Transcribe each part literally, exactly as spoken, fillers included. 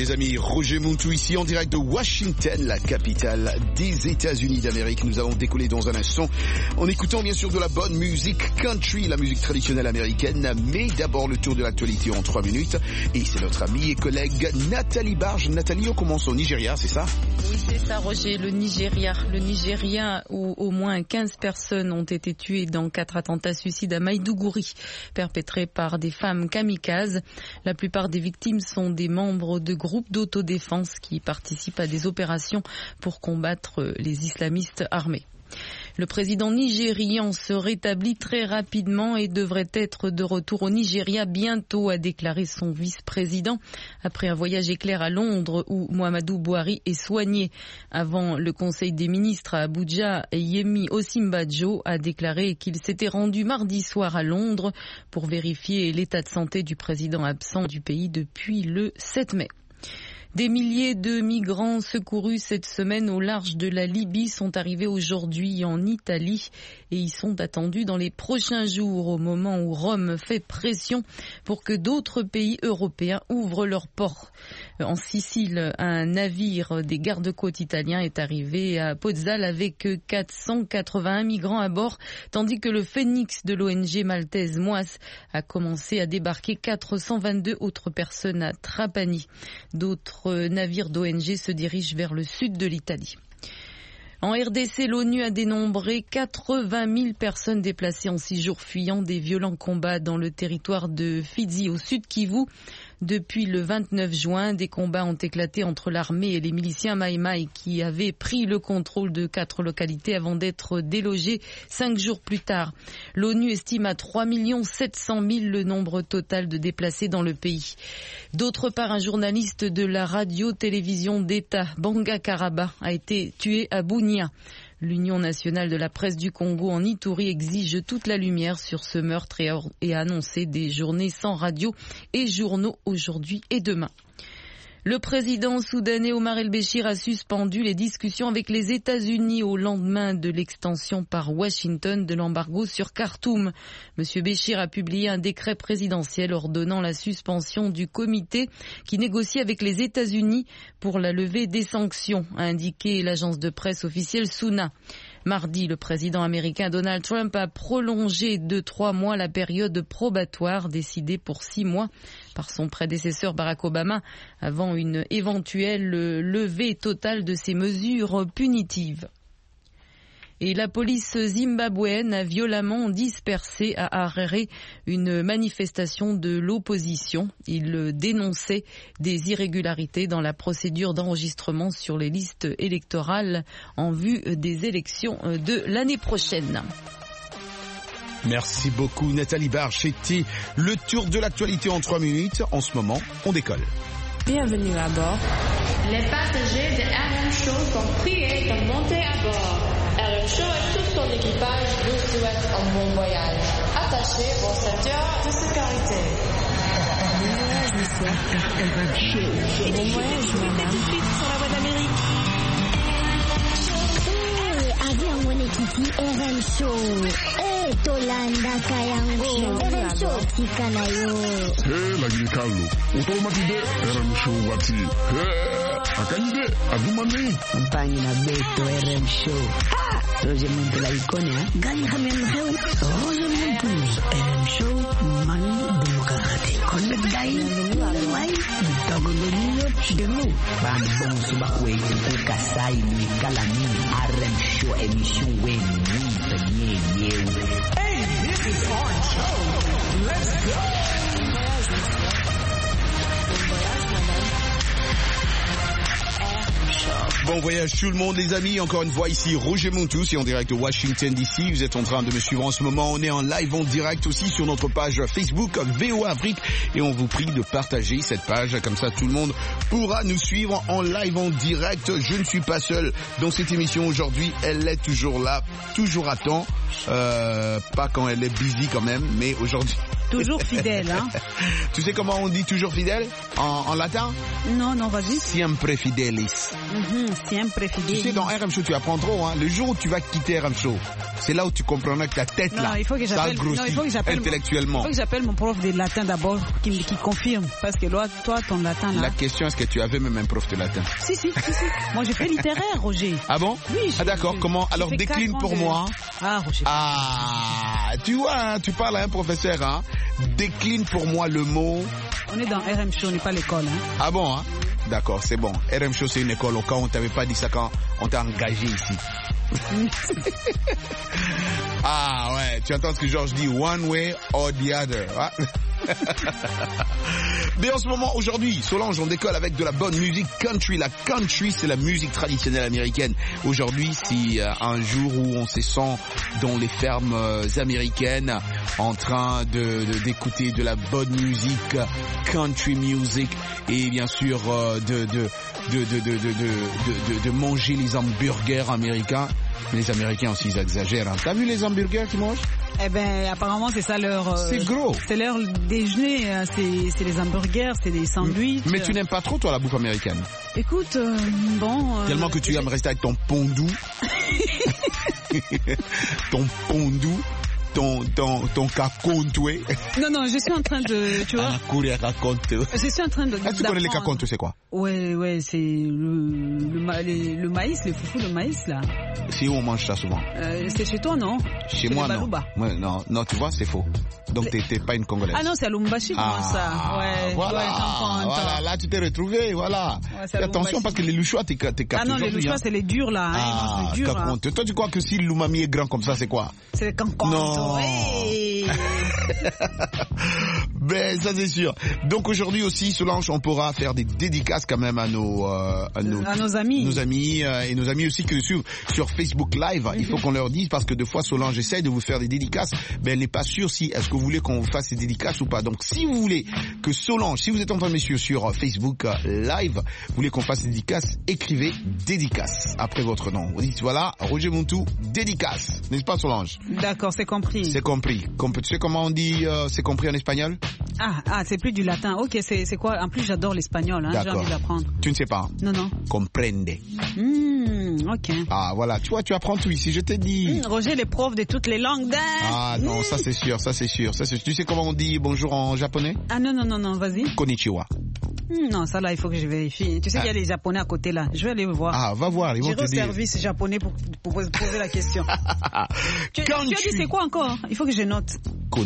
les amis, Roger Muntu ici en direct de Washington, la capitale des États-Unis d'Amérique. Nous allons décoller dans un instant en écoutant bien sûr de la bonne musique country, la musique traditionnelle américaine. Mais d'abord le tour de l'actualité en trois minutes. Et c'est notre amie et collègue Nathalie Barge. Nathalie, on commence au Nigeria, c'est ça? Oui, c'est ça, Roger. Le Nigeria, le Nigeria où au moins quinze personnes ont été tuées dans quatre attentats suicides à Maïdougouri, perpétrés par des femmes kamikazes. La plupart des victimes sont des membres de groupes d'autodéfense qui participent à des opérations pour combattre les islamistes armés. Le président nigérian se rétablit très rapidement et devrait être de retour au Nigeria bientôt, a déclaré son vice-président après un voyage éclair à Londres où Muhammadu Buhari est soigné. Avant le Conseil des ministres à Abuja, Yemi Osinbajo a déclaré qu'il s'était rendu mardi soir à Londres pour vérifier l'état de santé du président absent du pays depuis le sept mai. Des milliers de migrants secourus cette semaine au large de la Libye sont arrivés aujourd'hui en Italie et y sont attendus dans les prochains jours au moment où Rome fait pression pour que d'autres pays européens ouvrent leurs ports. En Sicile, un navire des gardes-côtes italiens est arrivé à Pozzal avec quatre cent quatre-vingt-un migrants à bord, tandis que le Phoenix de l'O N G maltaise Moas a commencé à débarquer quatre cent vingt-deux autres personnes à Trapani. D'autres navires d'O N G se dirigent vers le sud de l'Italie. En R D C, l'ONU a dénombré quatre-vingt mille personnes déplacées en six jours fuyant des violents combats dans le territoire de Fizi au sud Kivu. Depuis le vingt-neuf juin, des combats ont éclaté entre l'armée et les miliciens Maï-Maï qui avaient pris le contrôle de quatre localités avant d'être délogés cinq jours plus tard. L'ONU estime à trois millions sept cent mille le nombre total de déplacés dans le pays. D'autre part, un journaliste de la radio-télévision d'État, Banga Karaba, a été tué à Bunia. L'Union nationale de la presse du Congo en Ituri exige toute la lumière sur ce meurtre et a annoncé des journées sans radio et journaux aujourd'hui et demain. Le président soudanais Omar el-Béchir a suspendu les discussions avec les États-Unis au lendemain de l'extension par Washington de l'embargo sur Khartoum. Monsieur Béchir a publié un décret présidentiel ordonnant la suspension du comité qui négocie avec les États-Unis pour la levée des sanctions, a indiqué l'agence de presse officielle SUNA. Mardi, le président américain Donald Trump a prolongé de trois mois la période probatoire décidée pour six mois par son prédécesseur Barack Obama avant une éventuelle levée totale de ces mesures punitives. Et la police zimbabwéenne a violemment dispersé à Harare une manifestation de l'opposition. Il dénonçait des irrégularités dans la procédure d'enregistrement sur les listes électorales en vue des élections de l'année prochaine. Merci beaucoup Nathalie Barge. C'était le tour de l'actualité en trois minutes. En ce moment, on décolle. Bienvenue à bord. Les passagers de R M Show sont priés de monter à bord. R M Show et tout son équipage vous souhaitent un bon voyage. Attachez vos ceintures de sécurité. Bon voyage, monsieur. R M Show. Bon voyage, madame. Tout de suite sur la voie d'Amérique. Hey, avion mwenyekiti R M Show. Hey, Tolanda Kayango. R M Show tika nayo. Hey, lagi Carlo. Utomatide R M Show wati. Hey. Akanyide adumani Mpani na beto R M Show. Ah, Roger Muntu la ikonia. Gani hamem heu. Roger Muntu R M Show mani demokrati. Connect dai. Wai. Tagolonyo chidelo. Bambon suba kwe kuka sai ni kalami R M Show emission when we penye yewe. Hey, this is our show. Let's go. Bon voyage tout le monde les amis, encore une fois ici Roger Muntu, c'est en direct de Washington D C, vous êtes en train de me suivre en ce moment, on est en live en direct aussi sur notre page Facebook V O A Afrique et on vous prie de partager cette page, comme ça tout le monde pourra nous suivre en live en direct. Je ne suis pas seul dans cette émission aujourd'hui, elle est toujours là, toujours à temps, euh, pas quand elle est busy quand même, mais aujourd'hui Toujours fidèle, hein. Tu sais comment on dit toujours fidèle en, en latin? Non, non, vas-y. Siempre fidelis. Mm-hmm, siempre fidelis. Tu sais, dans R M Show, tu apprends trop, hein. Le jour où tu vas quitter R M Show, c'est là où tu comprendras que ta tête, non, là, il faut que ça grossit non, il faut que j'appelle intellectuellement. Mon, il faut que j'appelle mon prof de latin d'abord, qui, qui confirme. Parce que là, toi, ton latin, là... La question, est-ce que tu avais même un prof de latin? Si, si, si, si. Moi, j'ai fait littéraire, Roger. Ah bon? Oui. Ah d'accord, comment? Alors, décline pour de... moi. Ah, Roger. Ah, tu vois, hein, tu parles à un professeur, hein. Décline pour moi le mot. On est dans R M Show, on n'est pas l'école, hein. Ah bon, hein? D'accord, c'est bon. R M Show, c'est une école. Au cas où on t'avait pas dit ça quand on t'a engagé ici. Ah ouais, tu entends ce que Georges dit, one way or the other. Hein? Mais en ce moment, aujourd'hui, Solange, on décolle avec de la bonne musique country. La country, c'est la musique traditionnelle américaine. Aujourd'hui, c'est euh, un jour où on se sent dans les fermes euh, américaines en train de, de d'écouter de la bonne musique, country music, et bien sûr euh, de, de, de, de, de, de, de, de, de manger les hamburgers américains. Mais les Américains aussi, ils exagèrent. Hein. T'as vu les hamburgers qu'ils mangent? Eh ben, apparemment, c'est ça leur... Euh, c'est gros. C'est leur déjeuner. Hein. C'est, c'est les hamburgers, c'est des sandwichs. Mais tu n'aimes pas trop, toi, la bouffe américaine? Écoute, euh, bon... Euh, Tellement que tu aimes rester avec ton pondou. Ton pondou. Ton, ton, ton caconte. Non, non, je suis en train de, tu vois. Ah, courir raconte. Je suis en train de. Est-ce que tu connais les cacontes, c'est quoi? Ouais, ouais, c'est le, le, ma, les, le maïs, les foufous de maïs, là. C'est où on mange ça souvent? Euh, c'est chez toi, non? Chez moi, non. Ouais, non. Non, tu vois, c'est faux. Donc, t'es, t'es pas une Congolaise. Ah non, c'est à Lumbashi, ah, moi, ça. Ouais, voilà. Ouais, voilà, là, tu t'es retrouvé, voilà. Ouais, Fais attention parce que les louchois, t'es, t'es capté. Ah non, les louchois, hein. C'est les durs, là. Ah, c'est dur, hein. Toi, tu crois que si l'umami est grand comme ça, c'est quoi? C'est les cancantes. Non. Hey. Ben, ça c'est sûr. Donc aujourd'hui aussi, Solange, on pourra faire des dédicaces quand même à nos, euh, à nos, à nos amis, nos amis euh, et nos amis aussi que suivent sur Facebook Live. Mm-hmm. Il faut qu'on leur dise parce que deux fois Solange essaye de vous faire des dédicaces, mais elle n'est pas sûre si est-ce que vous voulez qu'on vous fasse des dédicaces ou pas. Donc si vous voulez que Solange, si vous êtes en train de me suivre sur Facebook Live, vous voulez qu'on fasse des dédicaces, écrivez dédicace après votre nom. Vous dites voilà, Roger Montou, dédicace, n'est-ce pas Solange? D'accord, c'est compris. C'est compris. Tu sais comment on dit euh, c'est compris en espagnol? Ah, ah, c'est plus du latin. Ok, c'est, c'est quoi? En plus, j'adore l'espagnol. Hein, j'ai envie d'apprendre. Tu ne sais pas? Non, non. Comprende. Mmh, ok. Ah, voilà. Tu vois, tu apprends tout ici. Je t'ai dit. Mmh, Roger, les profs de toutes les langues. D'un... Ah non, mmh. ça c'est sûr, ça c'est sûr, ça c'est. Tu sais comment on dit bonjour en japonais? Ah non, non, non, non, vas-y. Konnichiwa. Mmh, non, ça là, il faut que je vérifie. Tu sais ah. qu'il y a des Japonais à côté là. Je vais aller voir. Ah, va voir. Ils vont J'irai te au dire. service japonais pour, pour poser la question. tu, tu as dit c'est quoi encore? Il faut que je note.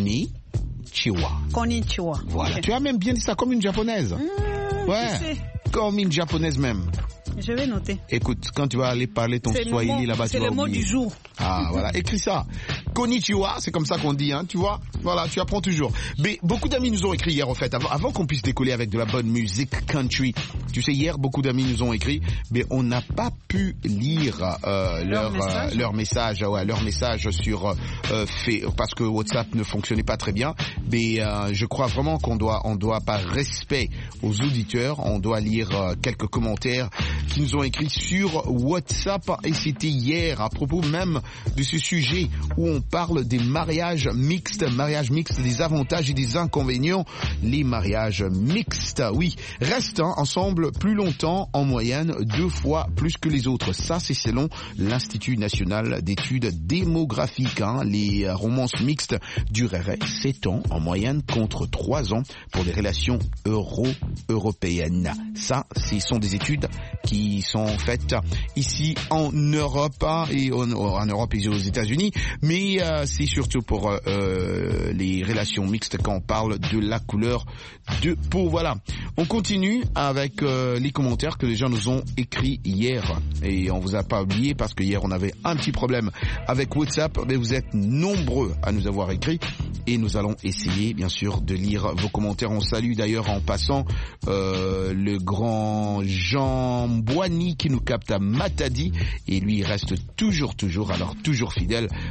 Konnichiwa. Konnichiwa. Voilà. Okay. Tu as même bien dit ça comme une japonaise. Mmh, ouais. Comme une japonaise même. Je vais noter. Écoute, quand tu vas aller parler ton swahili là-bas, tu vas oublier. C'est le mot du jour. Ah, voilà. Écris ça. Konnichiwa, c'est comme ça qu'on dit, hein, tu vois. Voilà, tu apprends toujours. Mais beaucoup d'amis nous ont écrit hier, en fait, avant, avant qu'on puisse décoller avec de la bonne musique country. Tu sais, hier, beaucoup d'amis nous ont écrit, mais on n'a pas pu lire euh, leur, leur message, euh, leur message, ouais, leur message sur euh, fait, parce que WhatsApp ne fonctionnait pas très bien. Mais euh, je crois vraiment qu'on doit, on doit par respect aux auditeurs, on doit lire euh, quelques commentaires qui nous ont écrit sur WhatsApp. Et c'était hier à propos même de ce sujet où on parle des mariages mixtes, mariages mixtes, des avantages et des inconvénients. Les mariages mixtes, oui, restent hein, ensemble plus longtemps, en moyenne deux fois plus que les autres. Ça, c'est selon l'Institut national d'études démographiques. Hein. Les romances mixtes dureraient sept ans en moyenne contre trois ans pour les relations euro-européennes. Ça, ce sont des études qui sont faites ici en Europe hein, et en, en Europe et aux États-Unis, mais euh, c'est surtout pour euh, les relations mixtes quand on parle de la couleur de peau. Voilà. On continue avec euh, les commentaires que les gens nous ont écrits hier. Et on vous a pas oublié parce que hier on avait un petit problème avec WhatsApp, mais vous êtes nombreux à nous avoir écrit et nous allons essayer bien sûr de lire vos commentaires. On salue d'ailleurs en passant euh, le grand Jean Boigny qui nous capte à Matadi et lui il reste toujours toujours alors toujours fidèle à écouter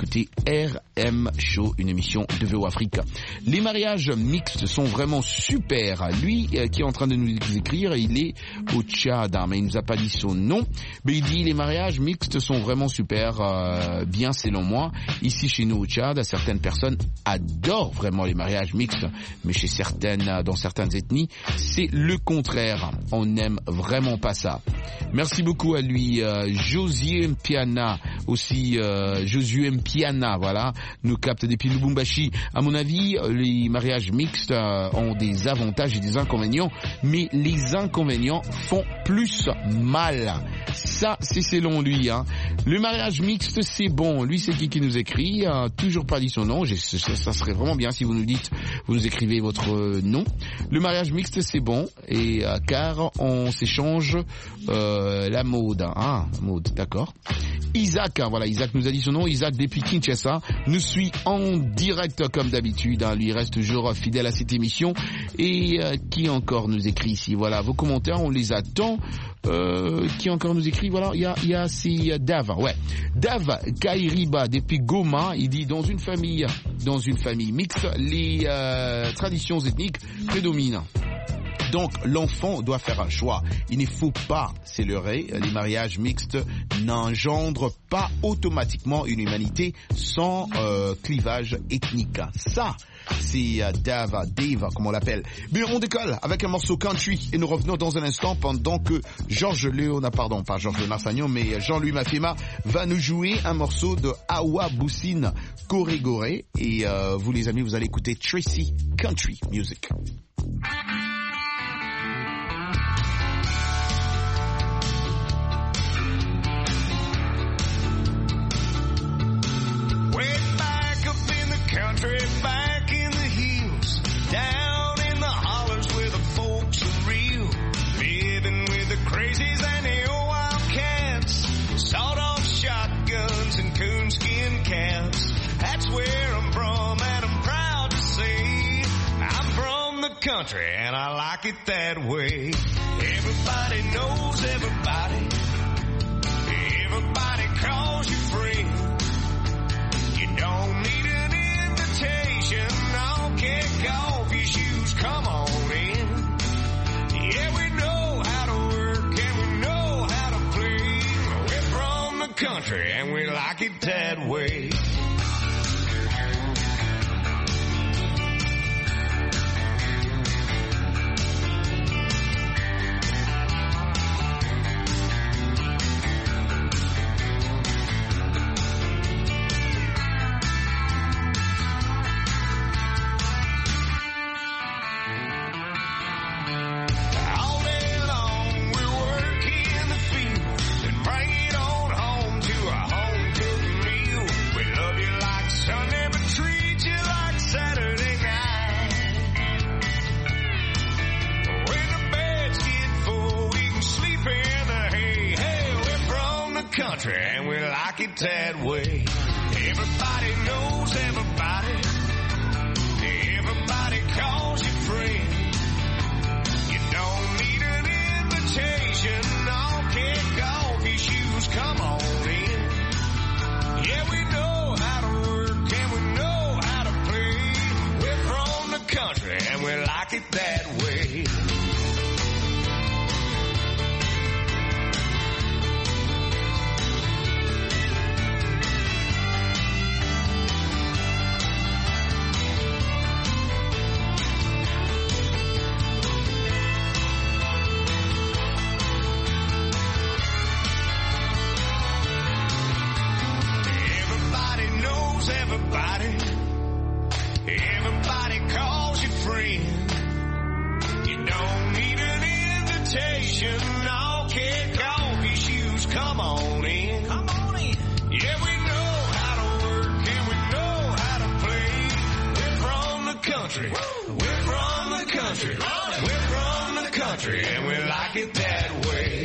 écoutez R M Show, une émission de V O Afrique. Les mariages mixtes sont vraiment super. Lui euh, qui est en train de nous écrire, il est au Tchad, hein, mais il nous a pas dit son nom. Mais il dit les mariages mixtes sont vraiment super, euh, bien selon moi. Ici chez nous au Tchad, certaines personnes adorent vraiment les mariages mixtes, mais chez certaines, dans certaines ethnies, c'est le contraire. On n'aime vraiment pas ça. Merci beaucoup à lui, euh, Josué Mpiana, aussi euh, Josué Mpiana, voilà, nous capte depuis Lubumbashi. À mon avis, les mariages mixtes euh, ont des avantages et des inconvénients, mais les inconvénients font plus mal. Ça, c'est selon lui. Hein. Le mariage mixte, c'est bon. Lui, c'est qui qui nous écrit, euh, toujours pas dit son nom. Je, ça, ça serait vraiment bien si vous nous dites, vous nous écrivez votre euh, nom. Le mariage mixte, c'est bon, et euh, car on s'échange euh, la mode. Ah, mode, d'accord. Isaac, hein, voilà, Isaac nous a dit son nom. Isaac depuis Kinshasa nous suit en direct comme d'habitude. Hein, lui il reste toujours fidèle à cette émission. Et euh, qui encore nous écrit ici? Voilà, vos commentaires, on les attend. Euh, qui encore nous écrit? Voilà, il y a, il y a, c'est Dave, ouais, Dave Kairiba depuis Goma. Il dit dans une famille, dans une famille mixte, les euh, traditions ethniques prédominent. Donc l'enfant doit faire un choix. Il ne faut pas se leurrer. Les mariages mixtes n'engendrent pas automatiquement une humanité sans euh, clivage ethnique. Ça, c'est euh, Dave, Dave, comme on l'appelle. Mais on décolle avec un morceau country et nous revenons dans un instant pendant que Georges Léonard, pardon, pas Georges Léonard Sagnon, mais Jean-Louis Mafema va nous jouer un morceau de Awa Boussine Goré Goré. Et euh, vous les amis, vous allez écouter Tracy Country Music. Country back in the hills, down in the hollers where the folks are real, living with the crazies and the old wildcats, sawed-off shotguns and coonskin caps. That's where I'm from, and I'm proud to say I'm from the country, and I like it that way. Everybody knows everybody. Everybody calls you friend. You don't need an invitation. I'll kick off your shoes. Come on in. Yeah, we know how to work and we know how to play. We're from the country and we like it that way. Country and we like it that way. Everybody knows everybody. Everybody calls you friend. You don't need an invitation. I'll kick off your shoes. Come on in. Yeah, we know how to work and we know how to play. We're from the country and we like it that way. Everybody, everybody calls you friend. You don't need an invitation. I'll kick off your shoes. Come on in. Come on in. Yeah, we know how to work and we know how to play. We're from the country. Woo. We're from the country. We're from the country and we like it that way.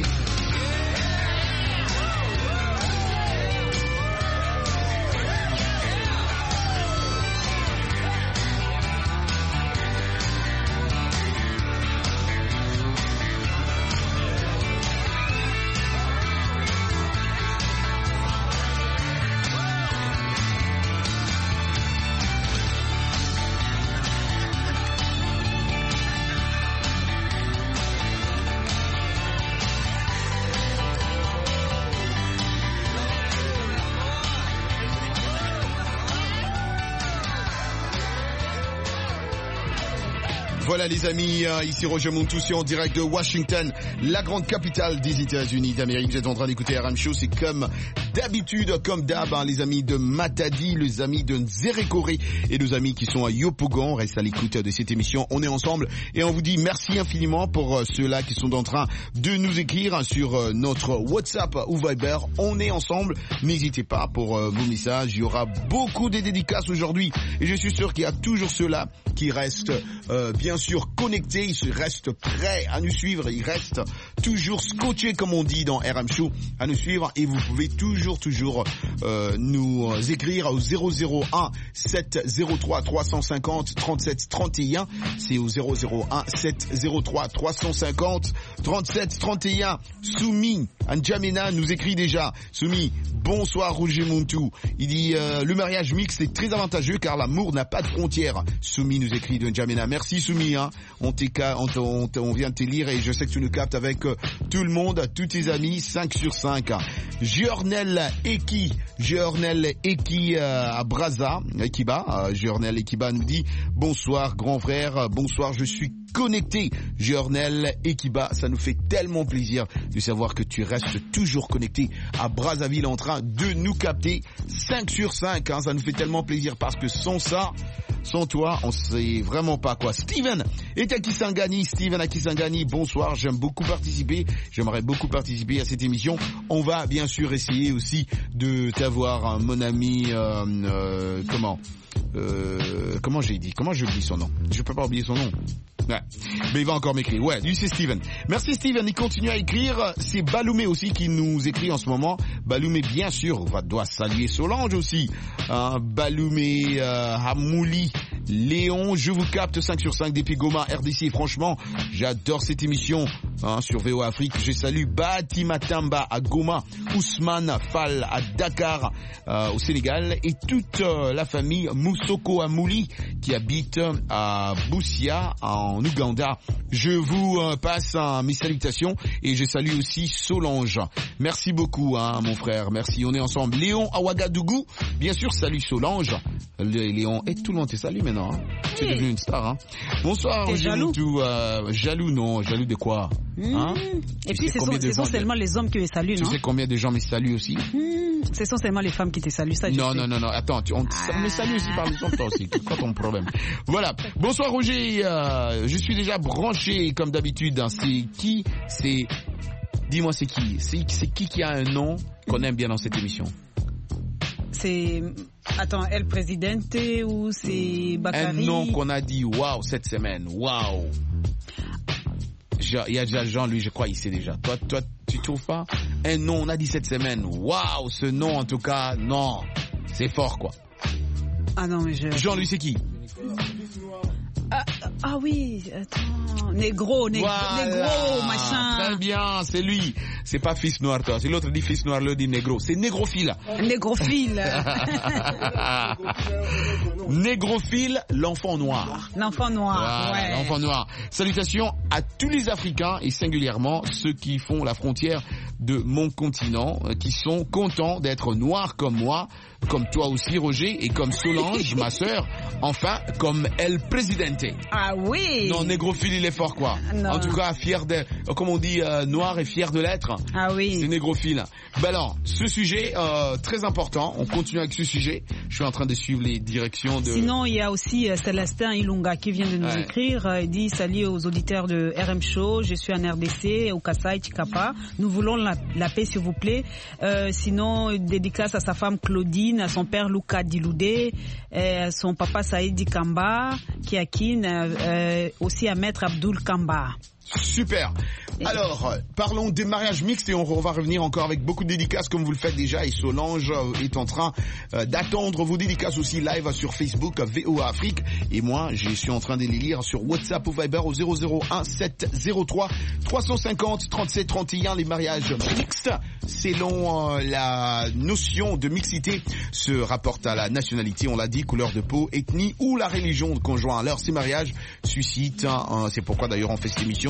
Voilà les amis, euh, ici Roger Montoussi en direct de Washington, la grande capitale des États-Unis d'Amérique. Vous êtes en train d'écouter R M Show, c'est comme d'habitude, comme d'hab, hein, les amis de Matadi, les amis de Nzerekore et nos amis qui sont à Yopougon. On reste à l'écoute de cette émission, on est ensemble et on vous dit merci infiniment pour euh, ceux-là qui sont en train de nous écrire sur euh, notre WhatsApp ou Viber. On est ensemble, n'hésitez pas pour euh, vos messages, il y aura beaucoup de dédicaces aujourd'hui et je suis sûr qu'il y a toujours ceux-là qui restent euh, bien sûr connectés, ils restent prêts à nous suivre, ils restent toujours scotchés comme on dit dans R M Show à nous suivre et vous pouvez toujours toujours euh, nous écrire au zéro zéro un sept zéro trois trois cent cinquante trente-sept trente et un, c'est au zéro zéro un sept zéro trois trois cent cinquante trente-sept trente et un. Soumi N'Djamena nous écrit déjà. Soumi, bonsoir Roger Montou. Il dit euh, le mariage mixte est très avantageux car l'amour n'a pas de frontières. Soumi nous écrit de N'Djamena. Merci Soumi, hein. on, on, on, on vient de te lire et je sais que tu nous captes avec euh, tout le monde, tous tes amis, cinq sur cinq. Giornel Eki, Giornel Eki euh, à Brazza, Ekiba, euh, Giornel Ekiba nous dit bonsoir grand frère, bonsoir, je suis connecté. Giornel Ekiba, ça nous fait tellement plaisir de savoir que tu restes toujours connecté à Brazzaville en train de nous capter. cinq sur cinq, hein, ça nous fait tellement plaisir parce que sans ça, sans toi, on sait vraiment pas quoi. Steven est à Kisangani, Steven à Kisangani, bonsoir, j'aime beaucoup participer, j'aimerais beaucoup participer à cette émission. On va bien sûr essayer aussi de t'avoir, hein, mon ami, euh, euh, comment euh, comment j'ai dit, comment j'oublie son nom, je peux pas oublier son nom. Ouais. Mais il va encore m'écrire. Ouais, lui c'est Steven. Merci Steven, il continue à écrire. C'est Baloumé aussi qui nous écrit en ce moment. Baloumé bien sûr, on va doit saluer Solange aussi. Hein, Baloumé, euh, Hamouli, Léon, je vous capte cinq sur cinq depuis Goma, R D C. Franchement, j'adore cette émission hein, sur V O Afrique. Je salue Batimatamba à Goma, Ousmane Fall à Dakar euh, au Sénégal et toute euh, la famille Moussoko Amouli qui habite à Boussia en Ouganda. Je vous euh, passe euh, mes salutations et je salue aussi Solange. Merci beaucoup hein, mon frère, merci, on est ensemble. Léon à Ouagadougou, bien sûr, salut Solange. Le, Léon, et tout le monde te salue maintenant. Hein. Tu es devenu une star. Hein. Bonsoir. T'es jaloux tout, euh, Jaloux non, jaloux de quoi mmh. hein. Et puis ce sont, ce sont seulement les hommes qui me saluent, tu non? Tu sais combien de gens me saluent aussi? mmh. Ce sont seulement les femmes qui te saluent, ça. Non, je non, sais. non, non, attends, tu, on, ah. on me salue aussi par les hommes, toi aussi. C'est quoi ton problème? Voilà. Bonsoir Roger, euh, je suis déjà branché comme d'habitude. Hein. C'est qui? C'est, dis-moi c'est qui? C'est, c'est qui qui a un nom qu'on aime bien dans cette émission? C'est, attends, El Presidente ou c'est Bakary? Un nom qu'on a dit waouh cette semaine, waouh. Il y a déjà Jean, lui, je crois, il sait déjà. Toi, toi, tu trouves pas? Un nom, on a dit cette semaine, waouh, ce nom, en tout cas, non, c'est fort, quoi. Ah non, mais je... Jean, lui, c'est qui? Ah, ah oui, attends, négro, négro, voilà, négro, machin. Très bien, c'est lui. C'est pas fils noir, toi. C'est l'autre dit fils noir, l'autre dit négro. C'est négrophile. Négrophile. Négrophile, l'enfant noir. L'enfant noir, voilà, ouais. L'enfant noir. Salutations à tous les Africains et singulièrement ceux qui font la frontière de mon continent, qui sont contents d'être noirs comme moi, comme toi aussi Roger, et comme Solange, ma sœur, enfin comme El Presidente. Ah oui. Non, négrophile, il est fort quoi. Non. En tout cas, fier de, comme on dit, euh, noir et fier de l'être. Ah oui. C'est négrophile. Ben alors, ce sujet euh, très important. On continue avec ce sujet. Je suis en train de suivre les directions de. Sinon, il y a aussi euh, Célestin Ilunga qui vient de nous ouais. écrire. Euh, il dit salut aux auditeurs de R M Show. Je suis en R D C, au Kassai, Chikapa. Nous voulons la, la paix, s'il vous plaît. Euh, sinon, dédicace à sa femme Claudine, à son père Luca Diloudé, à son papa Saïdi Kamba, Kiakin, euh, euh, aussi à Maître Abdul Kamba. Super. Alors, euh, parlons des mariages mixtes et on, on va revenir encore avec beaucoup de dédicaces comme vous le faites déjà et Solange euh, est en train euh, d'attendre vos dédicaces aussi live sur Facebook V O A Afrique et moi je suis en train de les lire sur WhatsApp ou Viber au zéro zéro un sept zéro trois trois cent cinquante trente-sept trente et un. Les mariages mixtes selon euh, la notion de mixité se rapportent à la nationalité, on l'a dit, couleur de peau, ethnie ou la religion de conjoint. Alors ces mariages suscitent, hein, c'est pourquoi d'ailleurs on fait cette émission,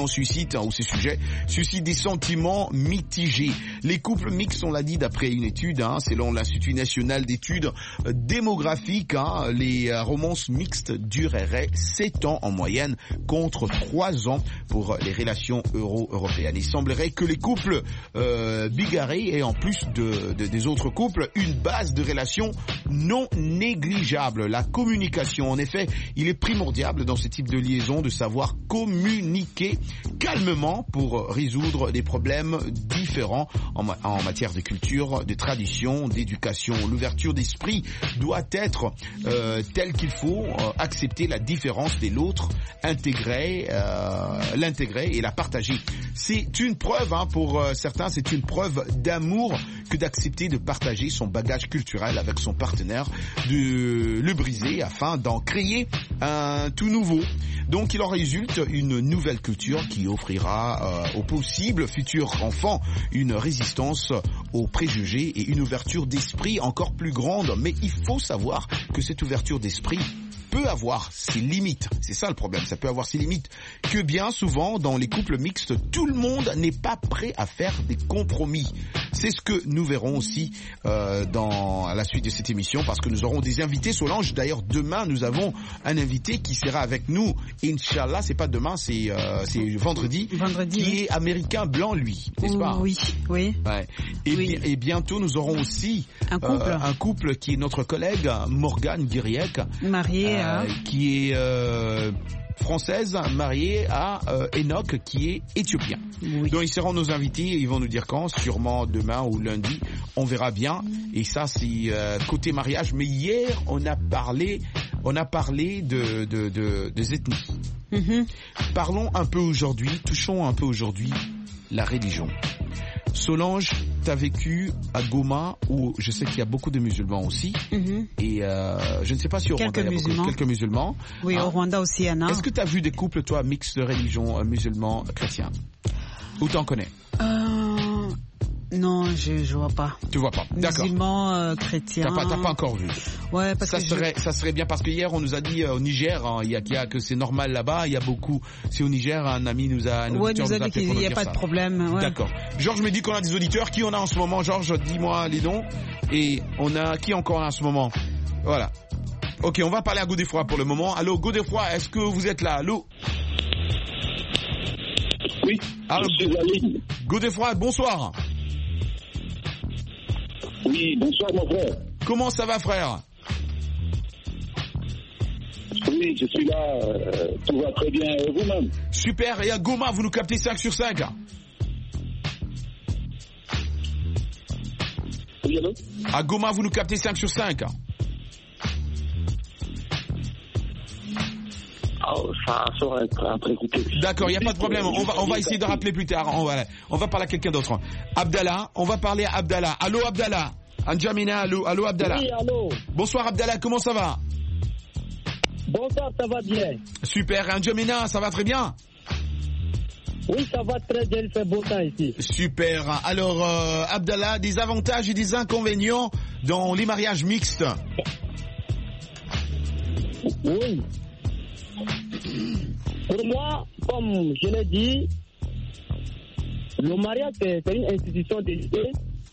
sentiments suscitent, hein, ou ces sujets suscitent des sentiments mitigés. Les couples mixtes, on l'a dit d'après une étude, hein, selon l'Institut national d'études démographiques, hein, les euh, romances mixtes dureraient sept ans en moyenne contre trois ans pour les relations euro-européennes. Il semblerait que les couples euh, bigarrés aient en plus de, de, des autres couples une base de relations non négligeable. La communication, en effet, il est primordial dans ce type de liaison de savoir communiquer calmement pour résoudre des problèmes différents en, ma- en matière de culture, de tradition, d'éducation. L'ouverture d'esprit doit être euh, telle qu'il faut euh, accepter la différence de l'autre, intégrer, euh, l'intégrer et la partager. C'est une preuve, hein, pour euh, certains, c'est une preuve d'amour que d'accepter de partager son bagage culturel avec son partenaire, de le briser afin d'en créer un tout nouveau. Donc il en résulte une nouvelle culture qui offrira euh, aux possibles futurs enfants une résistance aux préjugés et une ouverture d'esprit encore plus grande. Mais il faut savoir que cette ouverture d'esprit peut avoir ses limites. C'est ça le problème, ça peut avoir ses limites. Que bien souvent, dans les couples mixtes, tout le monde n'est pas prêt à faire des compromis. C'est ce que nous verrons aussi euh, dans la suite de cette émission, parce que nous aurons des invités. Solange, d'ailleurs, demain, nous avons un invité qui sera avec nous. Inch'Allah, c'est pas demain, c'est euh, c'est vendredi. Vendredi. Qui oui. est américain blanc, lui, n'est-ce pas? Oui, oui. Ouais. Et, Oui. bi- et bientôt, nous aurons aussi Un couple. euh, un couple qui est notre collègue, Morgane Guiriec. Marié à... Euh, qui est euh, française, mariée à euh, Enoch, qui est éthiopien. Oui. Donc ils seront nos invités et ils vont nous dire quand, sûrement demain ou lundi, on verra bien. Et ça, c'est euh, côté mariage. Mais hier, on a parlé, on a parlé de, de, de, des ethnies. Mhm. Parlons un peu aujourd'hui, touchons un peu aujourd'hui la religion. Solange, tu as vécu à Goma, où je sais qu'il y a beaucoup de musulmans aussi, Mhm. et euh, je ne sais pas si au Quelques Rwanda il y a beaucoup, musulmans. quelques musulmans. Oui, Hein? au Rwanda aussi, il y en a. Est-ce que tu as vu des couples, toi, mixtes de religion, euh, musulmans, chrétiens? Ou t'en connais? Euh, non, je je vois pas. Tu vois pas? D'accord. Musulmans, euh, chrétiens. T'as pas, t'as pas encore vu. Ouais, parce Ça que je- serait, ça serait bien parce que hier on nous a dit euh, au Niger, hein, il y a, qu'il y a que c'est normal là-bas, il y a beaucoup. C'est au Niger, un ami nous a, un Ouais, auditeur nous a nous a dit appelé qu'il pour nous n'y a dire pas ça. de problème. Ouais. D'accord. Georges me dit qu'on a des auditeurs. Qui on a en ce moment? Georges, dis-moi les noms. Et on a qui encore en ce moment? Voilà. Ok, on va parler à Godefroy pour le moment. Allô, Godefroy, est-ce que vous êtes là? Allô? Oui, Allô, je suis la ligne. Godefroy, bonsoir. Oui, bonsoir mon frère. Comment ça va, frère? Oui, je suis là, euh, tout va très bien. Et vous-même? Super. Et à Goma, vous nous captez cinq sur cinq? Oui, allô? À Goma, vous nous captez cinq sur cinq? Oh, ça sera être écouté. D'accord, il n'y a pas de problème. On va, on va essayer de rappeler plus tard. On va, on va parler à quelqu'un d'autre. Abdallah, on va parler à Abdallah. Allô, Abdallah. Anjamina, allô, allô, Abdallah. Oui, allô. Bonsoir, Abdallah, comment ça va? Bonsoir, ça va bien. Super. Anjamina, ça va très bien? Oui, ça va très bien, il fait beau temps ici. Super. Alors, euh, Abdallah, des avantages et des inconvénients dans les mariages mixtes? Oui. Pour moi, comme je l'ai dit, le mariage, c'est c'est une institution de Dieu.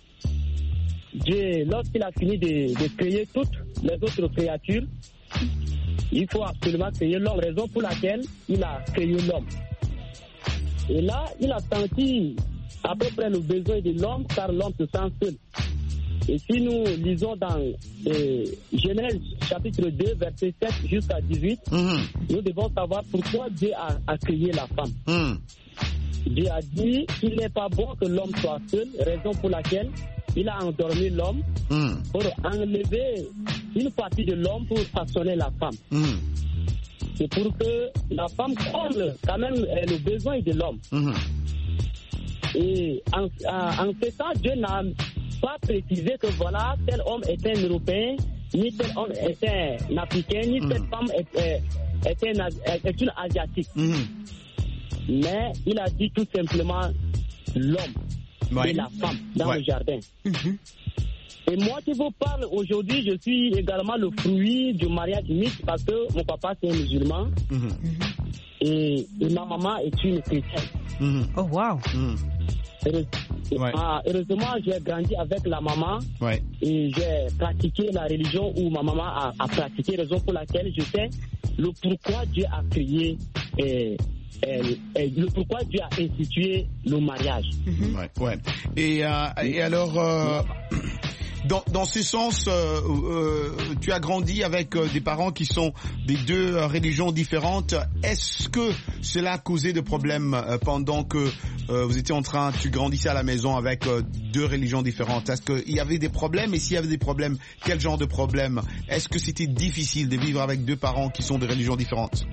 Dieu, lorsqu'il a fini de, de créer toutes les autres créatures, il faut absolument créer l'homme, raison pour laquelle il a créé l'homme. Et là, il a senti à peu près le besoin de l'homme, car l'homme se sent seul. Et si nous lisons dans euh, Genèse chapitre deux, verset sept jusqu'à dix-huit, mmh. nous devons savoir pourquoi Dieu a, a créé la femme. Mmh. Dieu a dit qu'il n'est pas bon que l'homme soit seul, raison pour laquelle il a endormi l'homme mmh. pour enlever une partie de l'homme pour façonner la femme. Mmh. C'est pour que la femme comble quand même le besoin de l'homme. Mmh. Et en, en, en ce temps, Dieu n'a pas précisé que voilà, tel homme est un Européen, ni tel homme est un Africain, ni mmh. telle femme est, est, est, un, est une Asiatique. Mmh. Mais il a dit tout simplement l'homme ouais. et la femme dans ouais. le jardin. Mmh. Et moi qui vous parle aujourd'hui, je suis également le fruit du mariage mixte parce que mon papa c'est un musulman. Mmh. et, et ma maman est une chrétienne. Mm-hmm. Oh, wow. Mm. Heureusement, Ouais. ah, heureusement, j'ai grandi avec la maman Ouais. et j'ai pratiqué la religion où ma maman a, a pratiqué, raison pour laquelle je sais le pourquoi Dieu a créé, et, et, et le pourquoi Dieu a institué le mariage. Mm-hmm. Ouais, ouais. Et, euh, et alors, euh, dans, dans ce sens, euh, euh, tu as grandi avec euh, des parents qui sont des deux euh, religions différentes. Est-ce que cela a causé de problèmes euh, pendant que euh, vous étiez en train, tu grandissais à la maison avec euh, deux religions différentes? Est-ce qu'il y avait des problèmes? Et s'il y avait des problèmes, quel genre de problèmes? Est-ce que c'était difficile de vivre avec deux parents qui sont de religions différentes?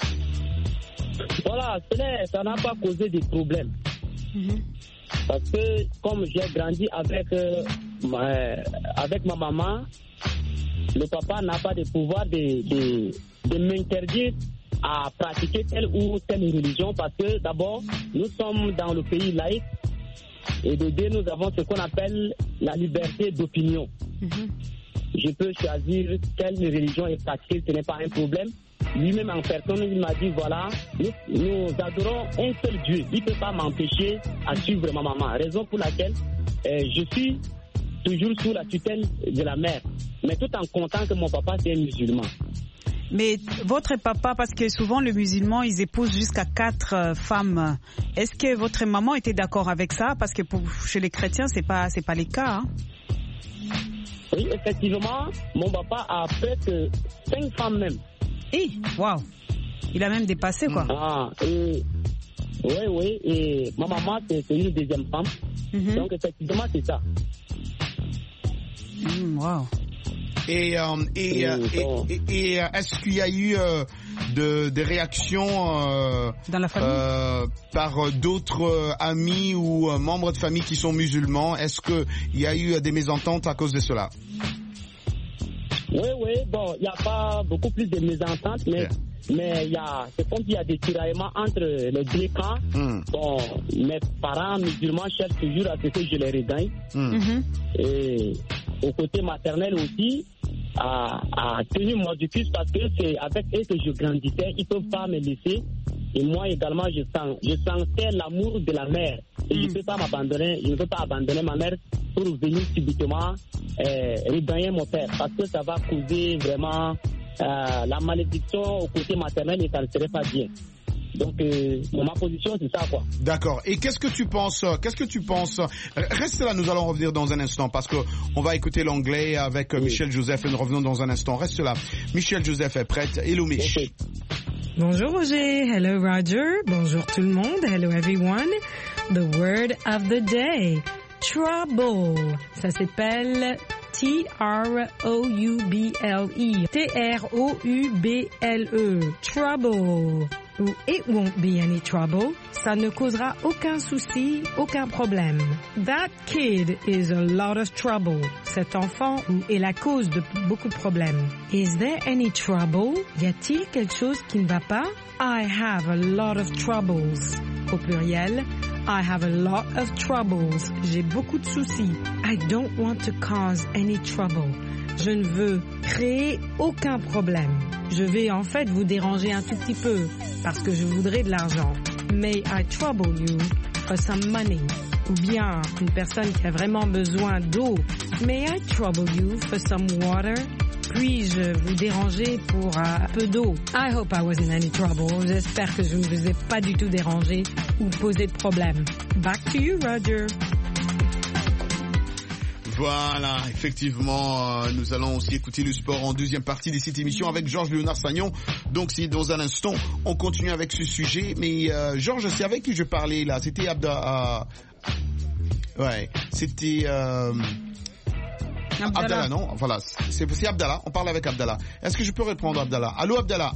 Voilà, ce n'est- ça n'a pas causé de problèmes. Mhm. Parce que comme j'ai grandi avec, euh, ma, avec ma maman, le papa n'a pas de pouvoir de, de, de m'interdire à pratiquer telle ou telle religion parce que d'abord, nous sommes dans le pays laïque et de deux, nous avons ce qu'on appelle la liberté d'opinion. Mhm. Je peux choisir quelle religion est pratiquée, ce n'est pas un problème. Lui-même en personne, il m'a dit, voilà, nous, nous adorons un seul Dieu. Il ne peut pas m'empêcher à suivre ma maman. Raison pour laquelle euh, je suis toujours sous la tutelle de la mère. Mais tout en comptant que mon papa, c'est un musulman. Mais votre papa, parce que souvent les musulmans, ils épousent jusqu'à quatre euh, femmes. Est-ce que votre maman était d'accord avec ça? Parce que pour, chez les chrétiens, c'est pas, c'est pas le cas. Hein? Oui, effectivement, mon papa a presque cinq femmes même. Eh, waouh! Il a même dépassé, quoi. Ah, et, oui, oui, et ma maman, c'est c'est une deuxième femme. Mhm. Donc, effectivement, c'est ça. Mm, wow. Et, euh, et, euh, et, et, et, euh, est-ce qu'il y a eu euh, de, des réactions euh, dans la famille euh, par euh, d'autres euh, amis ou euh, membres de famille qui sont musulmans? Est-ce qu'il y a eu euh, des mésententes à cause de cela? Oui, oui, bon, il n'y a pas beaucoup plus de mésententes, mais yeah. mais il y a, c'est comme s'il y a des tiraillements entre les deux camps. Mm. Bon, mes parents musulmans cherchent toujours à ce que je les regagne. Mm. Mm-hmm. Et au côté maternel aussi, à, à tenir mon éducation parce que c'est avec eux que je grandissais, ils ne peuvent pas me laisser. Et moi également, je sens, je sentais l'amour de la mère. Et mm. je ne peux pas m'abandonner, je ne peux pas abandonner ma mère pour venir subitement euh, regagner mon père. Parce que ça va causer vraiment euh, la malédiction au côté maternel et ça ne serait pas bien. Donc, euh, ma position, c'est ça, quoi. D'accord. Et qu'est-ce que tu penses, qu'est-ce que tu penses, reste là, nous allons revenir dans un instant, parce que on va écouter l'anglais avec oui. Michel Joseph et nous revenons dans un instant. Reste là. Michel Joseph est prête. Hello, Mich. Okay. Bonjour, Roger. Hello, Roger. Bonjour, tout le monde. Hello, everyone. The word of the day. Trouble. Ça s'appelle T R O U B L E. T R O U B L E. Trouble. Ou it won't be any trouble. Ça ne causera aucun souci, aucun problème. That kid is a lot of trouble. Cet enfant est la cause de beaucoup de problèmes. Is there any trouble? Y a-t-il quelque chose qui ne va pas? I have a lot of troubles. Au pluriel, I have a lot of troubles. J'ai beaucoup de soucis. I don't want to cause any trouble. Je ne veux créer aucun problème. Je vais en fait vous déranger un tout petit peu parce que je voudrais de l'argent. May I trouble you for some money? Ou bien une personne qui a vraiment besoin d'eau. May I trouble you for some water? Puis-je vous déranger pour un peu d'eau? I hope I wasn't any trouble. J'espère que je ne vous ai pas du tout dérangé ou posé de problème. Back to you, Roger. Voilà, effectivement, euh, nous allons aussi écouter le sport en deuxième partie de cette émission avec Georges Léonard Sagnon. Donc, c'est dans un instant, on continue avec ce sujet. Mais euh, Georges, c'est avec qui je parlais là? C'était Abda... Euh... Ouais, c'était... Euh... Abdallah. Abdallah, non? Voilà, c'est, c'est Abdallah. On parle avec Abdallah. Est-ce que je peux répondre, Abdallah? Allô, Abdallah?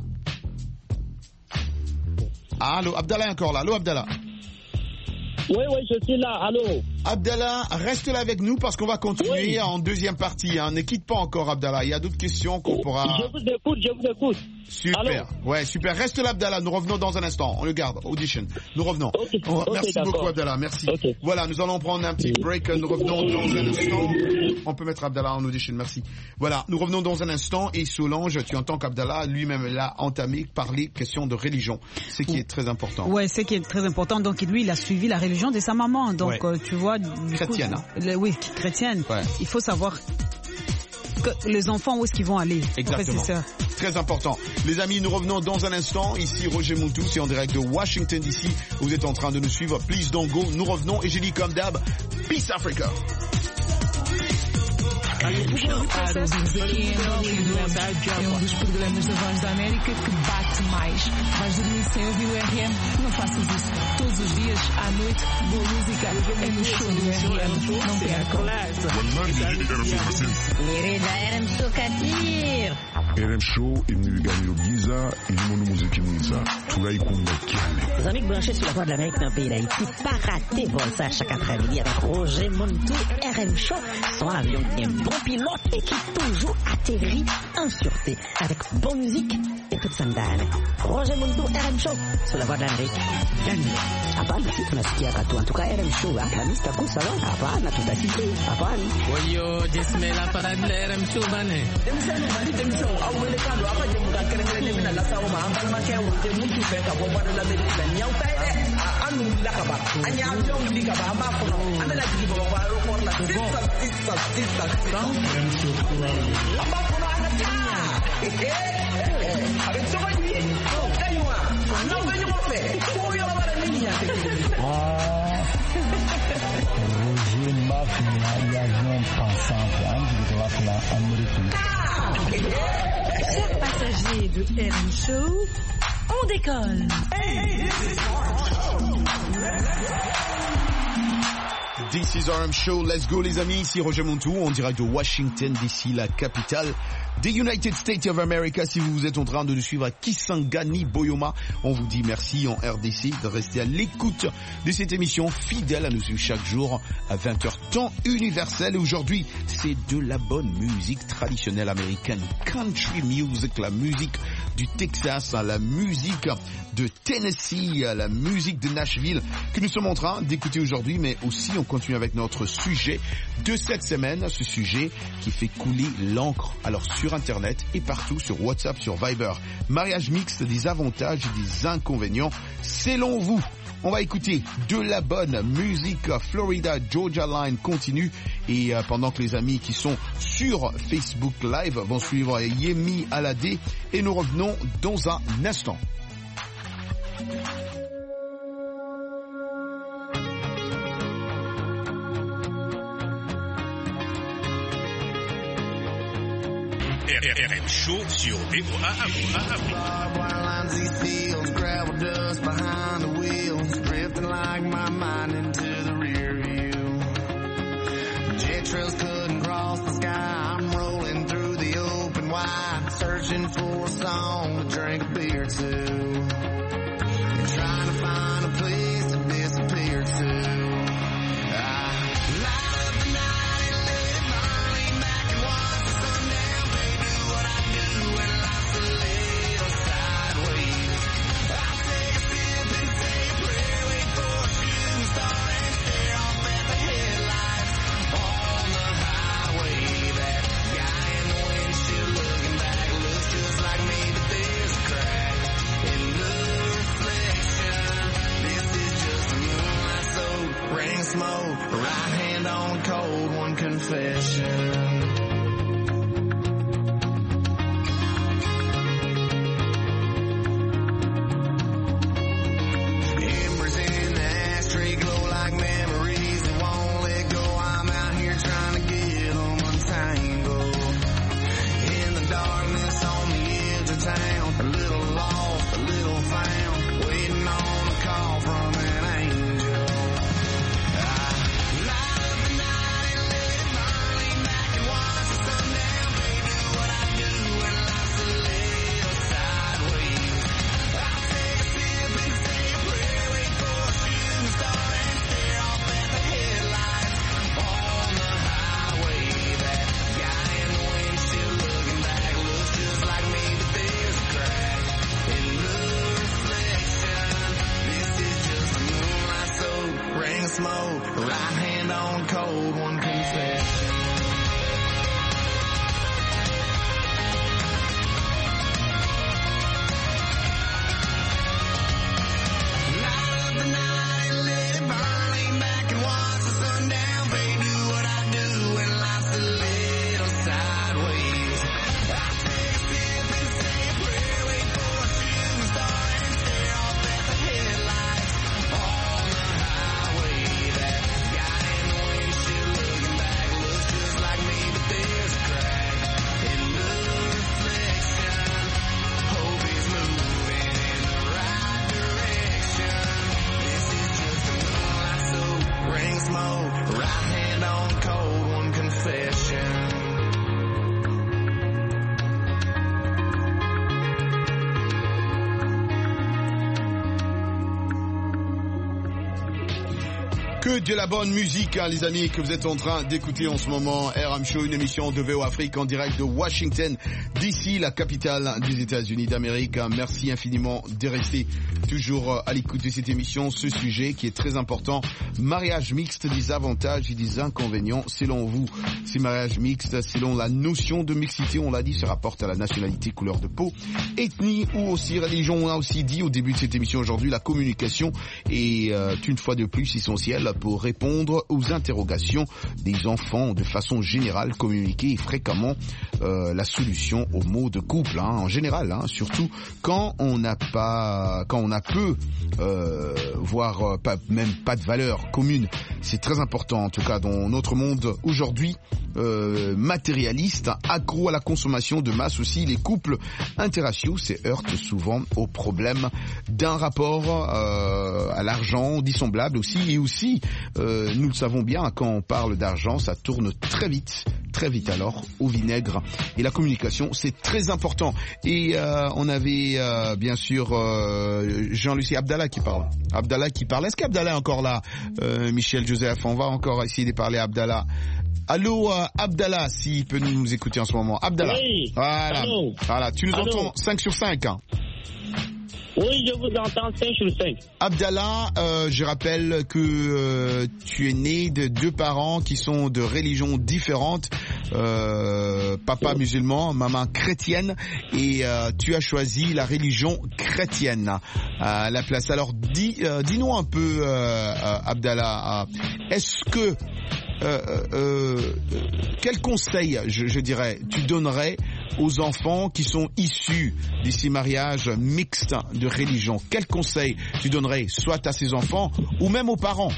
Allô, Abdallah est encore là. Allô, Abdallah? Oui, oui, je suis là. Allô? Abdallah, reste là avec nous parce qu'on va continuer oui. en deuxième partie. Hein. Ne quitte pas encore, Abdallah. Il y a d'autres questions qu'on pourra... Je vous écoute, je vous écoute. Super. Alors, ouais, super. Reste là, Abdallah. Nous revenons dans un instant. On le garde. Audition. Nous revenons. Okay. On... Okay, merci d'accord. beaucoup, Abdallah. Merci. Okay. Voilà, nous allons prendre un petit break. Nous revenons dans un instant. On peut mettre Abdallah en audition. Merci. Voilà, nous revenons dans un instant. Et Solange, tu entends qu'Abdallah lui-même l'a entamé par les questions de religion. Ce qui est très important. Ouais, c'est qui est très important. Donc lui, il a suivi la religion de sa maman. Donc ouais. euh, tu vois, chrétienne. Coup, le, oui, chrétienne. Ouais. Il faut savoir que les enfants, où est-ce qu'ils vont aller. Exactement. Très important. Les amis, nous revenons dans un instant. Ici, Roger Montou, c'est en direct de Washington D C. Vous êtes en train de nous suivre. Please don't go. Nous revenons et j'ai dit comme d'hab, Peace Africa. É um dos programas da Voz da América que bate mais. Vais dormir sem ouvir o R M? Não faças isso. Todos os dias, à noite, boa música é no show do R M. Não percam. Mirida R M Show Katir. R M Show imnibigani Giza ilimono muziki mwiza turaikunda cyane. Les amis branchés sur la Voix de l'Amérique dans le pays d'Haïti, pas rater vol ça chaque après-midi avec Roger Montou, R M Show, son avion qui est un bon pilote et qui toujours atterrit en sûreté avec bonne musique et toute sandale. Roger Montou, R M Show, sur la Voix de l'Amérique. Gagne. Hapana, si tunasikia katu. En tout cas, R M Show, Alhamisi takusa lo. Hapana, tutasikia. Hapana. Oyo, jesmela para la R M Show bane. Demisano, mali demisano. Awele kando, apa jemuka kere-kere mina la sawo ma ambal ma kewo. Te muntu feka bo Voix de l'Amérique. Nyau taide. Anu lakaba. Anya avion likaba amba kono. Ana la jigi bo ba ro por la. Sisa, sisa, sisa. Amba kono ana ta. Eh eh. Avec ça va lui. Kaywa. Non venyo mo fe. Ko yo la bara niña. Roger Mafia, il y a un pensant, hein, je vais te la Amérique. Chers passagers de R M Show, on décolle. This is R M Show, let's go les amis, ici Roger Montou, en direct de Washington D C, la capitale des United States of America. Si vous êtes en train de nous suivre à Kisangani, Boyoma, on vous dit merci en R D C de rester à l'écoute de cette émission fidèle à nous suivre chaque jour à vingt heures temps universel. Et aujourd'hui, c'est de la bonne musique traditionnelle américaine, country music, la musique du Texas, la musique de Tennessee, la musique de Nashville que nous sommes en train d'écouter aujourd'hui, mais aussi on continue avec notre sujet de cette semaine, ce sujet qui fait couler l'encre. Alors sur Internet et partout, sur WhatsApp, sur Viber, mariage mixte, des avantages et des inconvénients selon vous. On va écouter de la bonne musique. Florida Georgia Line continue et euh, pendant que les amis qui sont sur Facebook Live vont suivre Yemi Alade et nous revenons dans un instant. R M Show sur V O A Afrique. Lines, these fields, gravel dust behind the wheels, drifting like my mind into the rear view. Jet trails couldn't cross the sky. I'm rolling through the open wide, searching for a song to drink a beer to, and trying to find a place to disappear to. I light up the night and let it burn, lean back and watch the sundown, baby, do what I do when life's a little sideways. I take a sip and say a prayer, wait for a shooting star and stare off at the headlights on the highway. That guy in the windshield looking back looks just like me, but there's a crack Que de la bonne musique, hein, les amis, que vous êtes en train d'écouter en ce moment. R M Show, une émission de V O Afrique en direct de Washington, D C, la capitale des États-Unis d'Amérique. Merci infiniment de rester toujours à l'écoute de cette émission. Ce sujet qui est très important, mariage mixte, des avantages et des inconvénients selon vous. Ces mariages mixtes, selon la notion de mixité, on l'a dit, se rapporte à la nationalité, couleur de peau, ethnie ou aussi religion. On a aussi dit au début de cette émission aujourd'hui, la communication est euh, une fois de plus essentielle pour répondre aux interrogations des enfants. De façon générale, communiquer est fréquemment euh, la solution aux maux de couple, hein, en général, hein, surtout quand on n'a pas, quand on a peu, euh, voire pas, même pas de valeur commune. C'est très important, en tout cas, dans notre monde aujourd'hui euh, matérialiste, accro à la consommation de masse aussi. Les couples interraciaux se heurtent souvent au problème d'un rapport euh, à l'argent dissemblable aussi, et aussi Euh, nous le savons bien, quand on parle d'argent, ça tourne très vite, très vite alors, au vinaigre. Et la communication, c'est très important. Et euh, on avait euh, bien sûr euh, Jean-Lucie Abdallah qui parle. Abdallah qui parle. Est-ce qu'Abdallah est encore là, euh, Michel Joseph? On va encore essayer de parler à Abdallah. Allô, euh, Abdallah, s'il peut nous écouter en ce moment. Abdallah. Oui. Voilà. Allô. Voilà. Tu nous Allô. entends cinq sur cinq, hein? Oui, je vous entends cinq sur cinq. Abdallah, euh, je rappelle que euh, tu es né de deux parents qui sont de religions différentes, euh, papa musulman, maman chrétienne, et euh, tu as choisi la religion chrétienne à la place. Alors, dis, euh, dis-nous un peu, euh, euh, Abdallah, euh, est-ce que Euh, euh, quel conseil, je, je dirais, tu donnerais aux enfants qui sont issus de ces mariages mixtes de religion? Quel conseil tu donnerais soit à ces enfants ou même aux parents?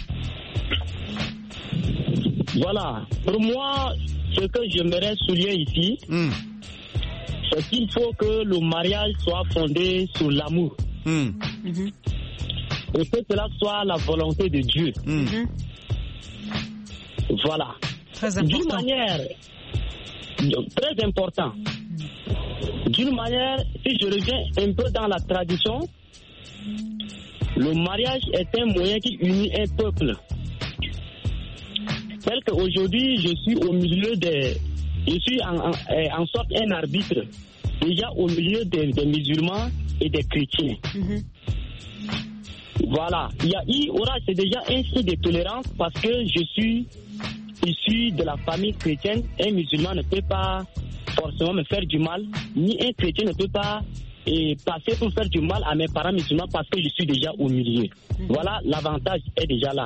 Voilà. Pour moi, ce que j'aimerais souligner ici, mm. c'est qu'il faut que le mariage soit fondé sur l'amour. Mm. Mm-hmm. Et que cela soit la volonté de Dieu. Mm. Mm-hmm. Voilà. Très important. D'une manière très important. D'une manière, si je reviens un peu dans la tradition, le mariage est un moyen qui unit un peuple. Tel qu'aujourd'hui, je suis au milieu des... Je suis en, en, en sorte un arbitre, déjà au milieu des, des musulmans et des chrétiens. Mm-hmm. Voilà. Il y a eu, aura, c'est déjà un signe de tolérance parce que je suis issu de la famille chrétienne. Un musulman ne peut pas forcément me faire du mal, ni un chrétien ne peut pas et, passer pour faire du mal à mes parents musulmans parce que je suis déjà au milieu. Mm-hmm. Voilà, l'avantage est déjà là.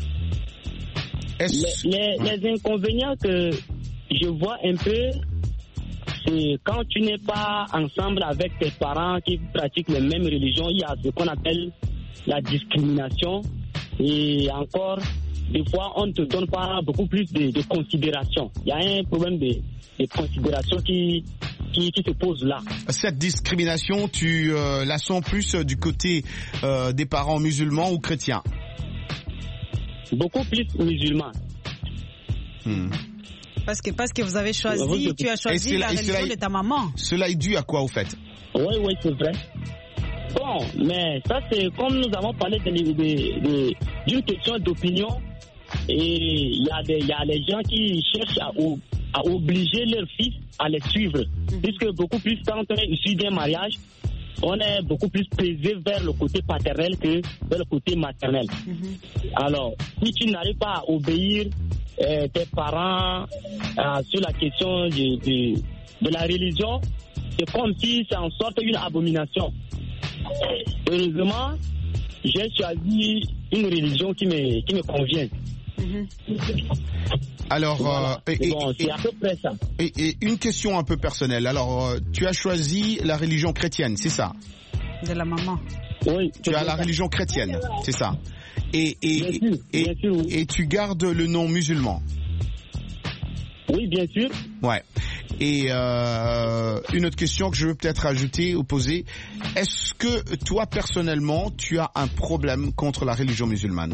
Les, les, les inconvénients que je vois un peu, c'est quand tu n'es pas ensemble avec tes parents qui pratiquent les mêmes religions, il y a ce qu'on appelle la discrimination, et encore des fois on ne te donne pas beaucoup plus de, de considération. Il y a un problème de, de considération qui, qui qui se pose là. Cette discrimination, tu euh, la sens plus du côté euh, des parents musulmans ou chrétiens? Beaucoup plus musulmans. Hmm. Parce que parce que vous avez choisi, oui, tu as choisi la religion est, de ta maman. Cela est dû à quoi au fait? Oui, oui, c'est vrai. Bon, mais ça c'est comme nous avons parlé de, de, de, d'une question d'opinion, et il y a des, il y a les gens qui cherchent à, à obliger leurs fils à les suivre, mm-hmm. puisque beaucoup plus quand on est issu d'un mariage, on est beaucoup plus pesé vers le côté paternel que vers le côté maternel. Mm-hmm. Alors, si tu n'arrives pas à obéir euh, tes parents euh, sur la question de, de, de la religion, c'est comme si c'est en sorte une abomination. Heureusement, j'ai choisi une religion qui me, qui me convient. Mm-hmm. Alors, voilà. euh, et, bon, c'est à peu près ça. Et, et une question un peu personnelle. Alors, euh, tu as choisi la religion chrétienne, c'est ça? De la maman. Oui. Tu as la ça. religion chrétienne, c'est ça? Et, et, bien sûr, et, bien sûr, oui. et tu gardes le nom musulman? Oui, bien sûr. Ouais. Et euh, une autre question que je veux peut-être ajouter ou poser, est-ce que toi personnellement tu as un problème contre la religion musulmane?